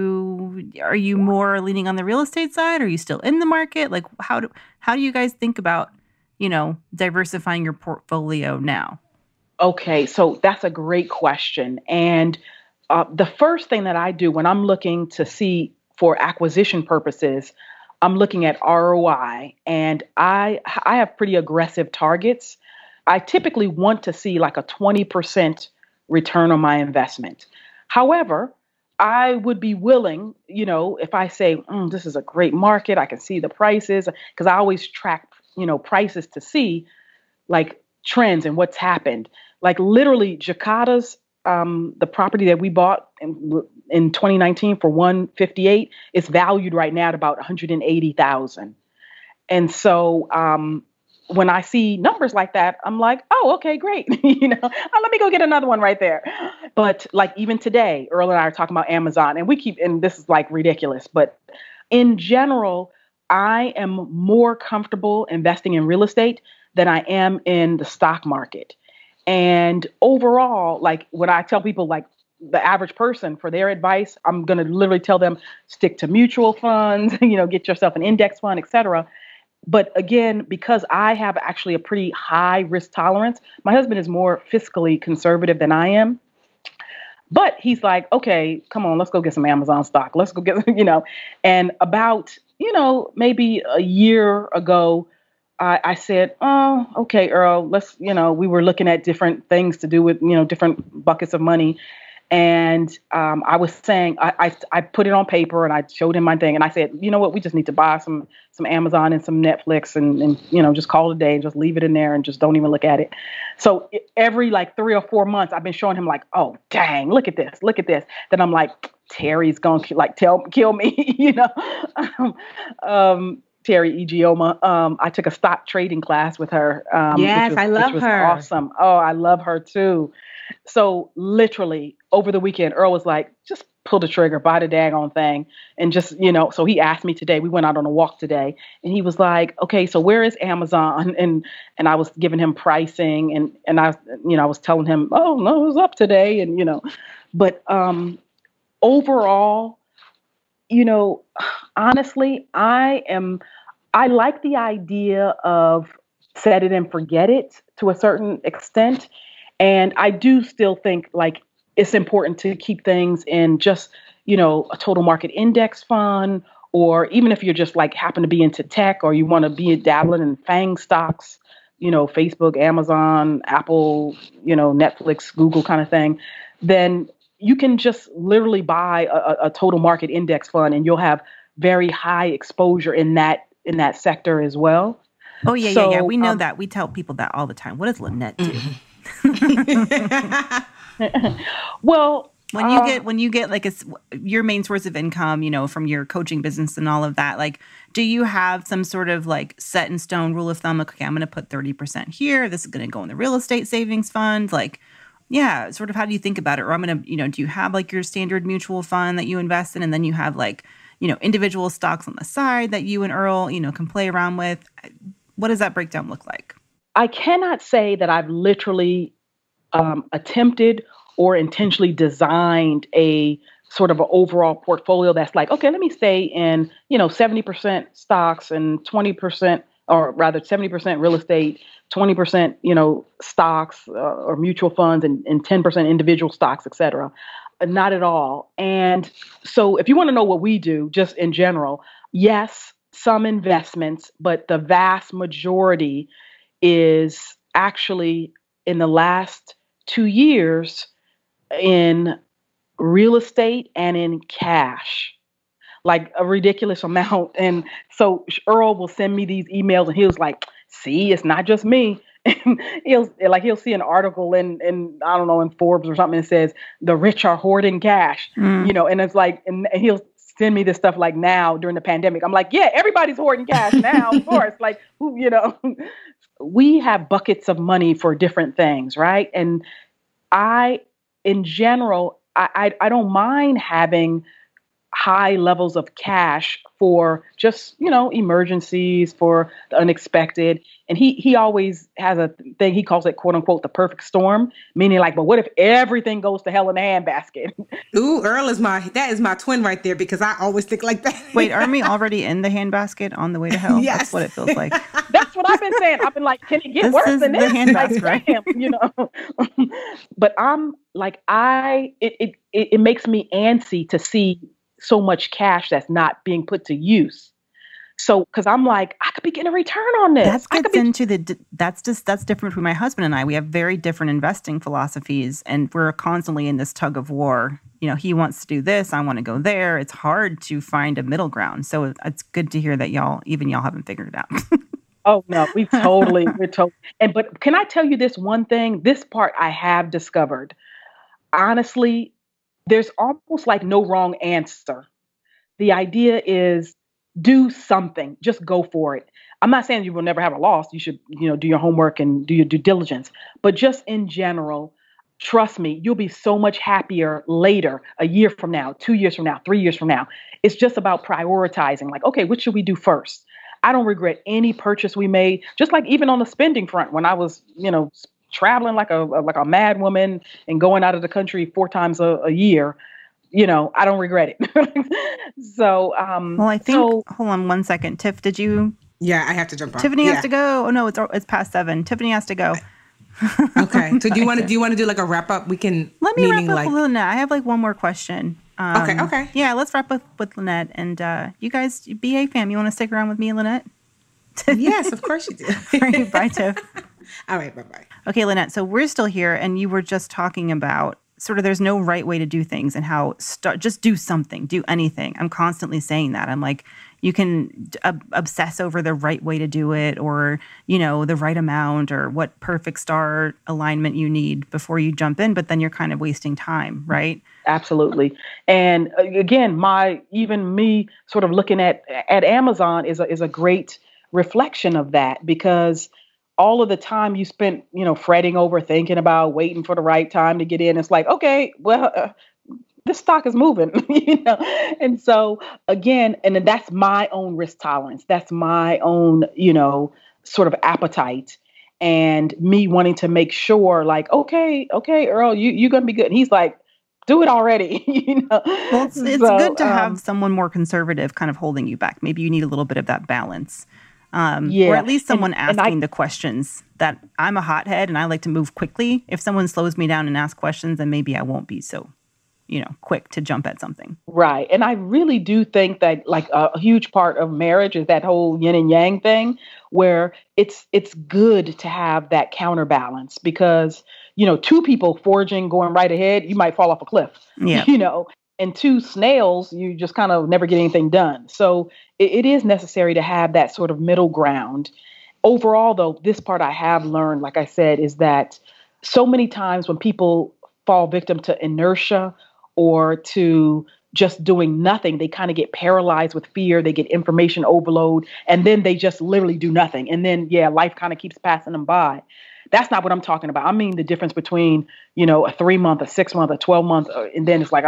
you more leaning on the real estate side? Are you still in the market? Like how do you guys think about, diversifying your portfolio now? Okay, so that's a great question. And the first thing that I do when I'm looking to see for acquisition purposes, I'm looking at ROI, and I have pretty aggressive targets. I typically want to see like a 20% return on my investment. However, I would be willing, if I say, this is a great market, I can see the prices, because I always track, prices to see like trends and what's happened. Like literally Jakarta's, the property that we bought in 2019 for 158 is valued right now at about 180,000. And so, when I see numbers like that, I'm like, oh, okay, great. Let me go get another one right there. But like even today, Earl and I are talking about Amazon, and this is like ridiculous, but in general, I am more comfortable investing in real estate than I am in the stock market. And overall, like when I tell people like the average person for their advice, I'm going to literally tell them stick to mutual funds, get yourself an index fund, et cetera. But again, because I have actually a pretty high risk tolerance, my husband is more fiscally conservative than I am. But he's like, okay, come on, let's go get some Amazon stock. Let's go get, and about, maybe a year ago, I said, oh, okay, Earl, let's, we were looking at different things to do with, different buckets of money. And I was saying, I put it on paper and I showed him my thing. And I said, you know what, we just need to buy some Amazon and some Netflix and just call it a day and just leave it in there and just don't even look at it. So every like 3 or 4 months, I've been showing him like, oh, dang, look at this. Then I'm like, Terry's going to like kill me, Terry Igioma. I took a stock trading class with her. Yes, I love her. Awesome. Oh, I love her too. So literally over the weekend, Earl was like, just pull the trigger, buy the daggone thing. And just, so he asked me today, we went out on a walk today and he was like, okay, so where is Amazon? And I was giving him pricing and I was telling him, oh no, it was up today. And, but overall, honestly, I like the idea of set it and forget it to a certain extent. And I do still think like it's important to keep things in just, a total market index fund, or even if you're just like happen to be into tech or you want to be dabbling in FANG stocks, Facebook, Amazon, Apple, Netflix, Google kind of thing, then you can just literally buy a total market index fund and you'll have very high exposure in that sector as well. Oh, yeah, yeah. We know that. We tell people that all the time. What does Lynette do? Well, when you get like your main source of income, from your coaching business and all of that, like, do you have some sort of like set in stone rule of thumb? Like, okay, I'm going to put 30% here. This is going to go in the real estate savings fund. Like, yeah, sort of how do you think about it? Or I'm going to, do you have like your standard mutual fund that you invest in? And then you have like, individual stocks on the side that you and Earl, can play around with. What does that breakdown look like? I cannot say that I've literally attempted or intentionally designed a sort of an overall portfolio that's like, okay, let me stay in, 70% stocks and 20%, or rather 70% real estate, 20%, stocks or mutual funds, and 10% individual stocks, et cetera. Not at all. And so if you want to know what we do, just in general, yes, some investments, but the vast majority is actually in the last 2 years in real estate and in cash, like a ridiculous amount. And so Earl will send me these emails and he was like, see, it's not just me. And he'll see an article in I don't know, in Forbes or something that says the rich are hoarding cash, and it's like, and he'll send me this stuff like now during the pandemic. I'm like, yeah, everybody's hoarding cash now, of course. Like, we have buckets of money for different things, right? And in general, I don't mind having high levels of cash for just, emergencies, for the unexpected. And he always has a thing, he calls it, quote unquote, the perfect storm, meaning like, but what if everything goes to hell in a handbasket? Ooh, Earl is my twin right there, because I always think like that. Wait, aren't we already in the handbasket on the way to hell? Yes. That's what it feels like. That's what I've been saying. I've been like, can it get worse than this? The handbasket, right? But I'm like, it makes me antsy to see so much cash that's not being put to use. So, because I'm like, I could be getting a return on this. That's different between my husband and I. We have very different investing philosophies, and we're constantly in this tug of war. He wants to do this, I want to go there. It's hard to find a middle ground. So it's good to hear that y'all haven't figured it out. Oh no, we're totally. But can I tell you this one thing? This part I have discovered. Honestly, there's almost like no wrong answer. The idea is, do something, just go for it. I'm not saying you will never have a loss. You should, do your homework and do your due diligence. But just in general, trust me, you'll be so much happier later, a year from now, 2 years from now, 3 years from now. It's just about prioritizing. Like, okay, what should we do first? I don't regret any purchase we made. Just like even on the spending front, when I was, traveling like a mad woman and going out of the country 4 times a year, I don't regret it. So, well, I think, hold on one second. Tiff, did you? Yeah, I have to jump on. Tiffany has to go. Oh no, it's past 7. Tiffany has to go. Okay. So do you want to do like a wrap up? We can. Let me wrap up with Lynette. I have like one more question. Okay. Yeah, let's wrap up with Lynette. And you guys, BA fam, you want to stick around with me and Lynette? Yes, of course you do. All right, bye, Tiff. All right, bye-bye. Okay, Lynette, so we're still here, and you were just talking about sort of there's no right way to do things and how just do something, do anything. I'm constantly saying that. I'm like, you can obsess over the right way to do it, or, the right amount, or what perfect star alignment you need before you jump in, but then you're kind of wasting time, right? Absolutely. And again, me sort of looking at Amazon is a great reflection of that, because all of the time you spent, fretting over, thinking about, waiting for the right time to get in. It's like, okay, well, this stock is moving, And so again, and then that's my own risk tolerance. That's my own, sort of appetite, and me wanting to make sure, like, okay, Earl, you're going to be good. And he's like, do it already, Well, it's good to have someone more conservative kind of holding you back. Maybe you need a little bit of that balance. Or at least someone asking the questions. That I'm a hothead and I like to move quickly. If someone slows me down and asks questions, then maybe I won't be so, quick to jump at something. Right. And I really do think that like a huge part of marriage is that whole yin and yang thing, where it's good to have that counterbalance, because, 2 people forging, going right ahead, you might fall off a cliff, and 2 snails, you just kind of never get anything done. So it is necessary to have that sort of middle ground. Overall, though, this part I have learned, like I said, is that so many times when people fall victim to inertia or to just doing nothing, they kind of get paralyzed with fear. They get information overload, and then they just literally do nothing. And then, life kind of keeps passing them by. That's not what I'm talking about. I mean the difference between, a 3-month, a 6-month, a 12-month, and then it's like,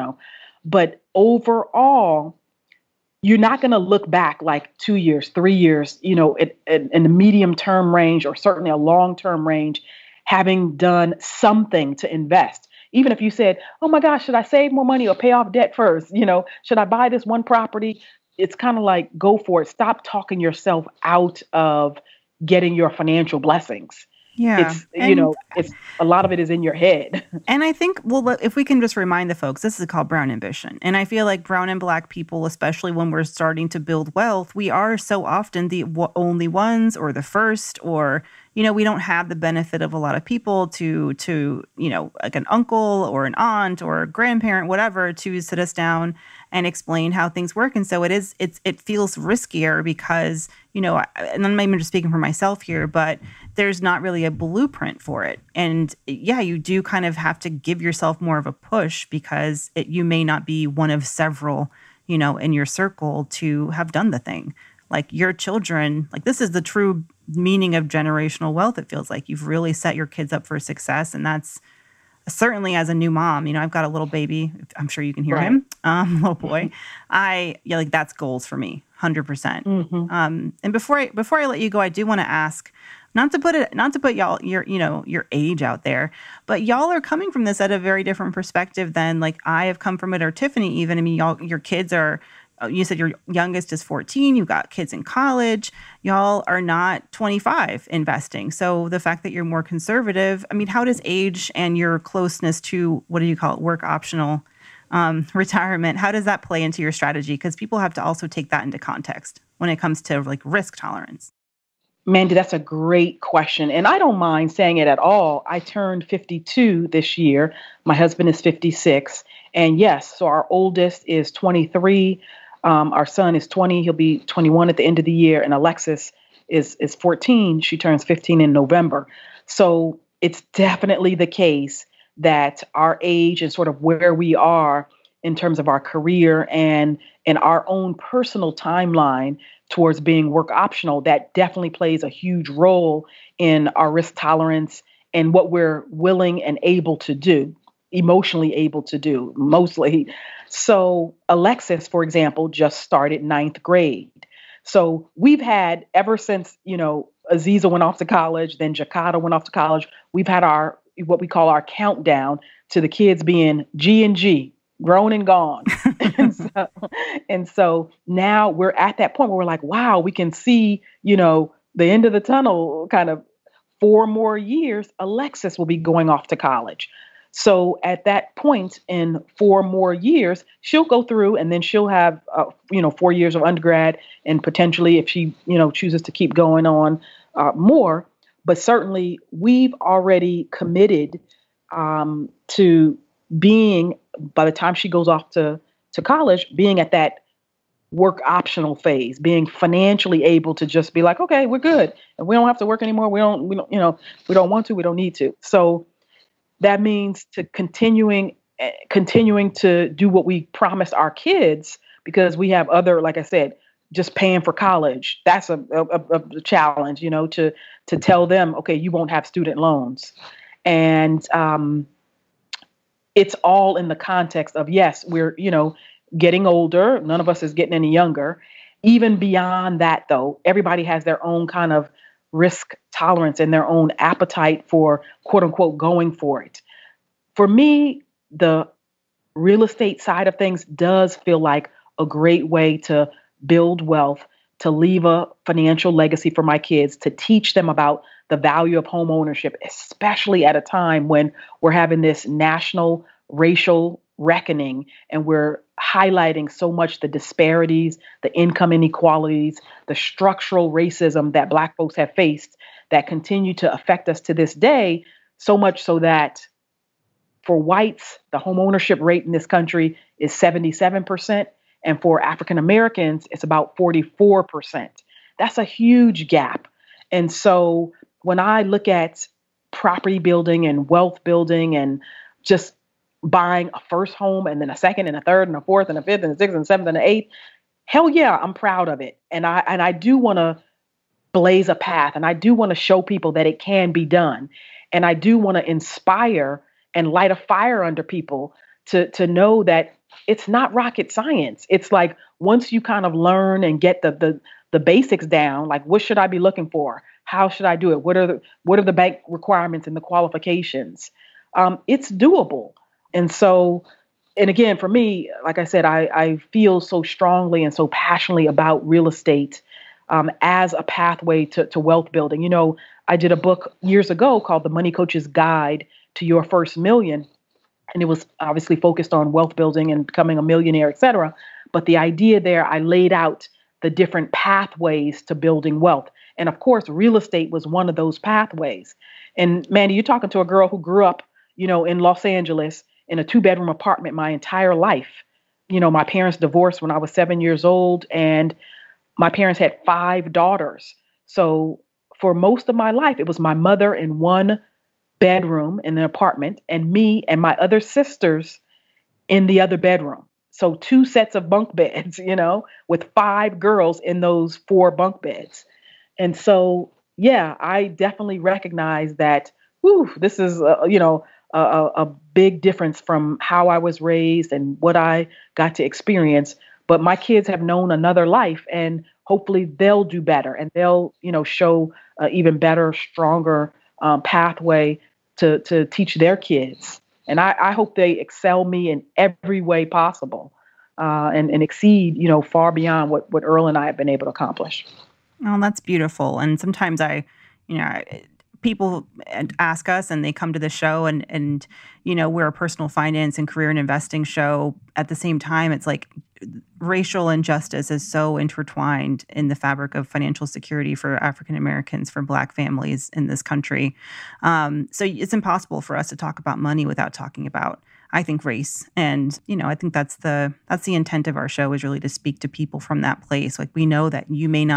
But overall, you're not going to look back like 2 years, 3 years, in the medium term range, or certainly a long term range, having done something to invest. even if you said, oh my gosh, should I save more money or pay off debt first? Should I buy this one property? It's kind of like, go for it. Stop talking yourself out of getting your financial blessings. Yeah. It's a lot of it is in your head. And I think, well, if we can just remind the folks, this is called brown ambition. And I feel like brown and Black people, especially when we're starting to build wealth, we are so often the only ones or the first, or, we don't have the benefit of a lot of people to like an uncle or an aunt or a grandparent, whatever, to sit us down and explain how things work. And so it feels riskier because, and I'm not even just speaking for myself here, but there's not really a blueprint for it. And yeah, you do kind of have to give yourself more of a push because you may not be one of several, in your circle to have done the thing. Like your children, like this is the true meaning of generational wealth. It feels like you've really set your kids up for success. And that's certainly, as a new mom, I've got a little baby. I'm sure you can hear him, little boy. Like that's goals for me, 100%. And before I let you go, I do want to ask, not to put y'all your age out there, but y'all are coming from this at a very different perspective than like I have come from it, or Tiffany even. I mean, your kids are. You said your youngest is 14. You've got kids in college. Y'all are not 25 investing. So the fact that you're more conservative, I mean, how does age and your closeness to, what do you call it, work optional retirement, how does that play into your strategy? Because people have to also take that into context when it comes to like risk tolerance. Mandy, that's a great question. And I don't mind saying it at all. I turned 52 this year. My husband is 56. And yes, so our oldest is 23. Our son is 20. He'll be 21 at the end of the year. And Alexis is 14. She turns 15 in November. So it's definitely the case that our age and sort of where we are in terms of our career and in our own personal timeline towards being work optional, that definitely plays a huge role in our risk tolerance and what we're willing and able to do, emotionally able to do, mostly. So Alexis, for example, just started 9th grade. So we've had, ever since, Aziza went off to college, then Jakata went off to college, we've had what we call our countdown to the kids being G&G, grown and gone. and so now we're at that point where we're like, wow, we can see, the end of the tunnel. Kind of 4 more years, Alexis will be going off to college. So at that point in 4 more years, she'll go through and then she'll have, 4 years of undergrad, and potentially if she, chooses to keep going on more. But certainly we've already committed to being, by the time she goes off to college, being at that work optional phase, being financially able to just be like, okay, we're good. And we don't have to work anymore. We don't want to, we don't need to. So that means to continuing to do what we promised our kids, because we have other, like I said, just paying for college. That's a challenge, to tell them, okay, you won't have student loans. And it's all in the context of, yes, we're, getting older. None of us is getting any younger. Even beyond that, though, everybody has their own kind of risk tolerance and their own appetite for, quote unquote, going for it. For me, the real estate side of things does feel like a great way to build wealth, to leave a financial legacy for my kids, to teach them about the value of home ownership, especially at a time when we're having this national racial reckoning and we're highlighting so much the disparities, the income inequalities, the structural racism that Black folks have faced that continue to affect us to this day, so much so that for whites, the home ownership rate in this country is 77%. And for African Americans, it's about 44%. That's a huge gap. And so when I look at property building and wealth building and just buying a first home and then a second and a third and a fourth and a fifth and a sixth and a seventh and an eighth, hell yeah, I'm proud of it. And I do want to blaze a path, and I do want to show people that it can be done. And I do want to inspire and light a fire under people to know that it's not rocket science. It's like, once you kind of learn and get the basics down, like, what should I be looking for? How should I do it? What are the bank requirements and the qualifications? It's doable. And so, and again, for me, like I said, I feel so strongly and so passionately about real estate as a pathway to wealth building. You know, I did a book years ago called The Money Coach's Guide to Your First Million. And it was obviously focused on wealth building and becoming a millionaire, et cetera. But the idea there, I laid out the different pathways to building wealth. And of course, real estate was one of those pathways. And Mandy, you're talking to a girl who grew up, you know, in Los Angeles in a 2-bedroom apartment my entire life. You know, my parents divorced when I was 7 years old, and my parents had 5 daughters. So for most of my life, it was my mother in one bedroom in an apartment and me and my other sisters in the other bedroom. So 2 sets of bunk beds, you know, with 5 girls in those 4 bunk beds. And so, yeah, I definitely recognize that, this is, a big difference from how I was raised and what I got to experience. But my kids have known another life, and hopefully they'll do better, and they'll, you know, show even better, stronger pathway to teach their kids. And I hope they excel me in every way possible, and exceed, you know, far beyond what Earl and I have been able to accomplish. Oh, that's beautiful. And sometimes people ask us and they come to the show and, you know, we're a personal finance and career and investing show. At the same time, it's like racial injustice is so intertwined in the fabric of financial security for African Americans, for Black families in this country. So it's impossible for us to talk about money without talking about, I think, race. And, you know, I think that's the intent of our show, is really to speak to people from that place. Like, we know that you may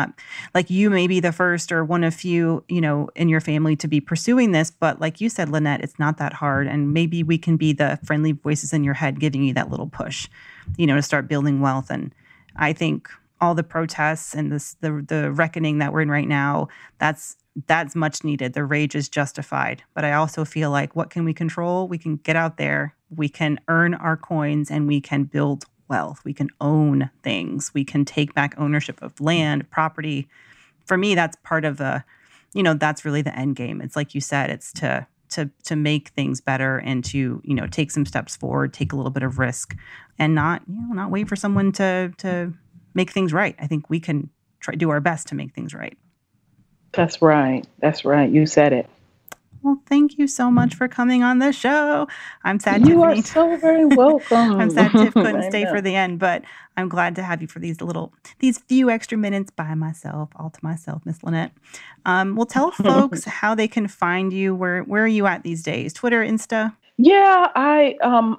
be the first or one of few, you know, in your family to be pursuing this. But like you said, Lynette, it's not that hard. And maybe we can be the friendly voices in your head giving you that little push, you know, to start building wealth. And I think all the protests and the reckoning that we're in right now, that's much needed. The rage is justified. But I also feel like, what can we control? We can get out there, we can earn our coins, and we can build wealth. We can own things. We can take back ownership of land, property. For me, that's part of that's really the end game. It's like you said, it's to make things better and to, you know, take some steps forward, take a little bit of risk, and not wait for someone to make things right. I think we can do our best to make things right. That's right. You said it. Well, thank you so much for coming on the show. I'm sad you Tiffany. are so very welcome. I'm sad Tiff couldn't stay for the end, but I'm glad to have you for these few extra minutes by myself, all to myself, Miss Lynette. Well, tell folks how they can find you. Where are you at these days? Twitter, Insta? Yeah, I'm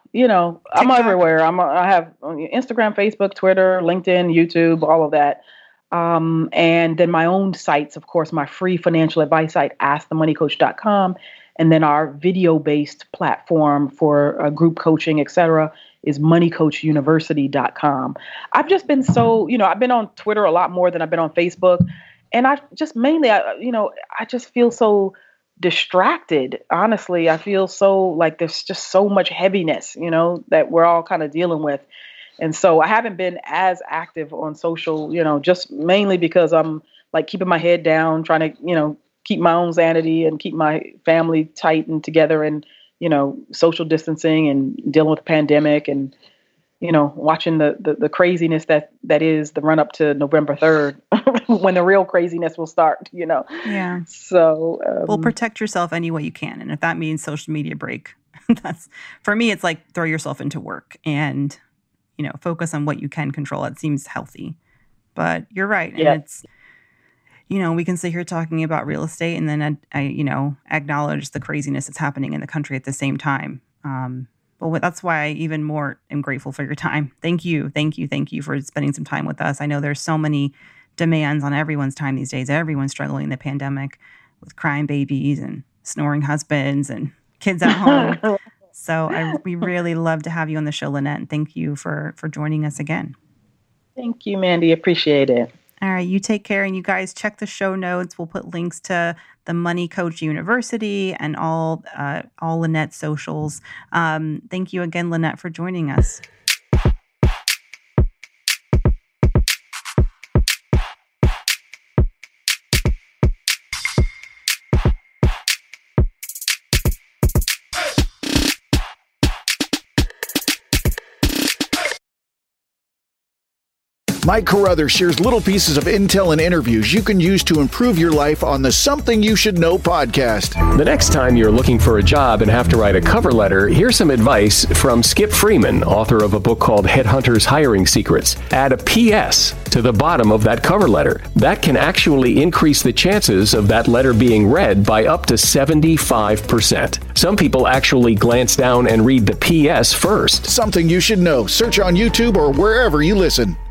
everywhere. I have Instagram, Facebook, Twitter, LinkedIn, YouTube, all of that. And then my own sites, of course, my free financial advice site, askthemoneycoach.com. And then our video-based platform for group coaching, et cetera, is moneycoachuniversity.com. I've just been I've been on Twitter a lot more than I've been on Facebook. And I just I just feel so distracted. Honestly, I feel so like there's just so much heaviness, you know, that we're all kind of dealing with. And so I haven't been as active on social, you know, just mainly because I'm like keeping my head down, trying to, you know, keep my own sanity and keep my family tight and together, and, you know, social distancing and dealing with the pandemic, and, you know, watching the craziness that is the run up to November 3rd when the real craziness will start, you know. Yeah. So well, protect yourself any way you can. And if that means social media break, for me, it's like throw yourself into work and, you know, focus on what you can control. It seems healthy, but you're right. Yeah. And it's, you know, we can sit here talking about real estate and then I acknowledge the craziness that's happening in the country at the same time. But that's why I even more am grateful for your time. Thank you for spending some time with us. I know there's so many demands on everyone's time these days. Everyone's struggling in the pandemic with crying babies and snoring husbands and kids at home. So we really love to have you on the show, Lynette, and thank you for joining us again. Thank you, Mandy. Appreciate it. All right, you take care, and you guys check the show notes. We'll put links to the Money Coach University and all Lynette's socials. Thank you again, Lynette, for joining us. Mike Carruthers shares little pieces of intel and interviews you can use to improve your life on the Something You Should Know podcast. The next time you're looking for a job and have to write a cover letter, here's some advice from Skip Freeman, author of a book called Headhunters Hiring Secrets. Add a PS to the bottom of that cover letter. That can actually increase the chances of that letter being read by up to 75%. Some people actually glance down and read the PS first. Something You Should Know. Search on YouTube or wherever you listen.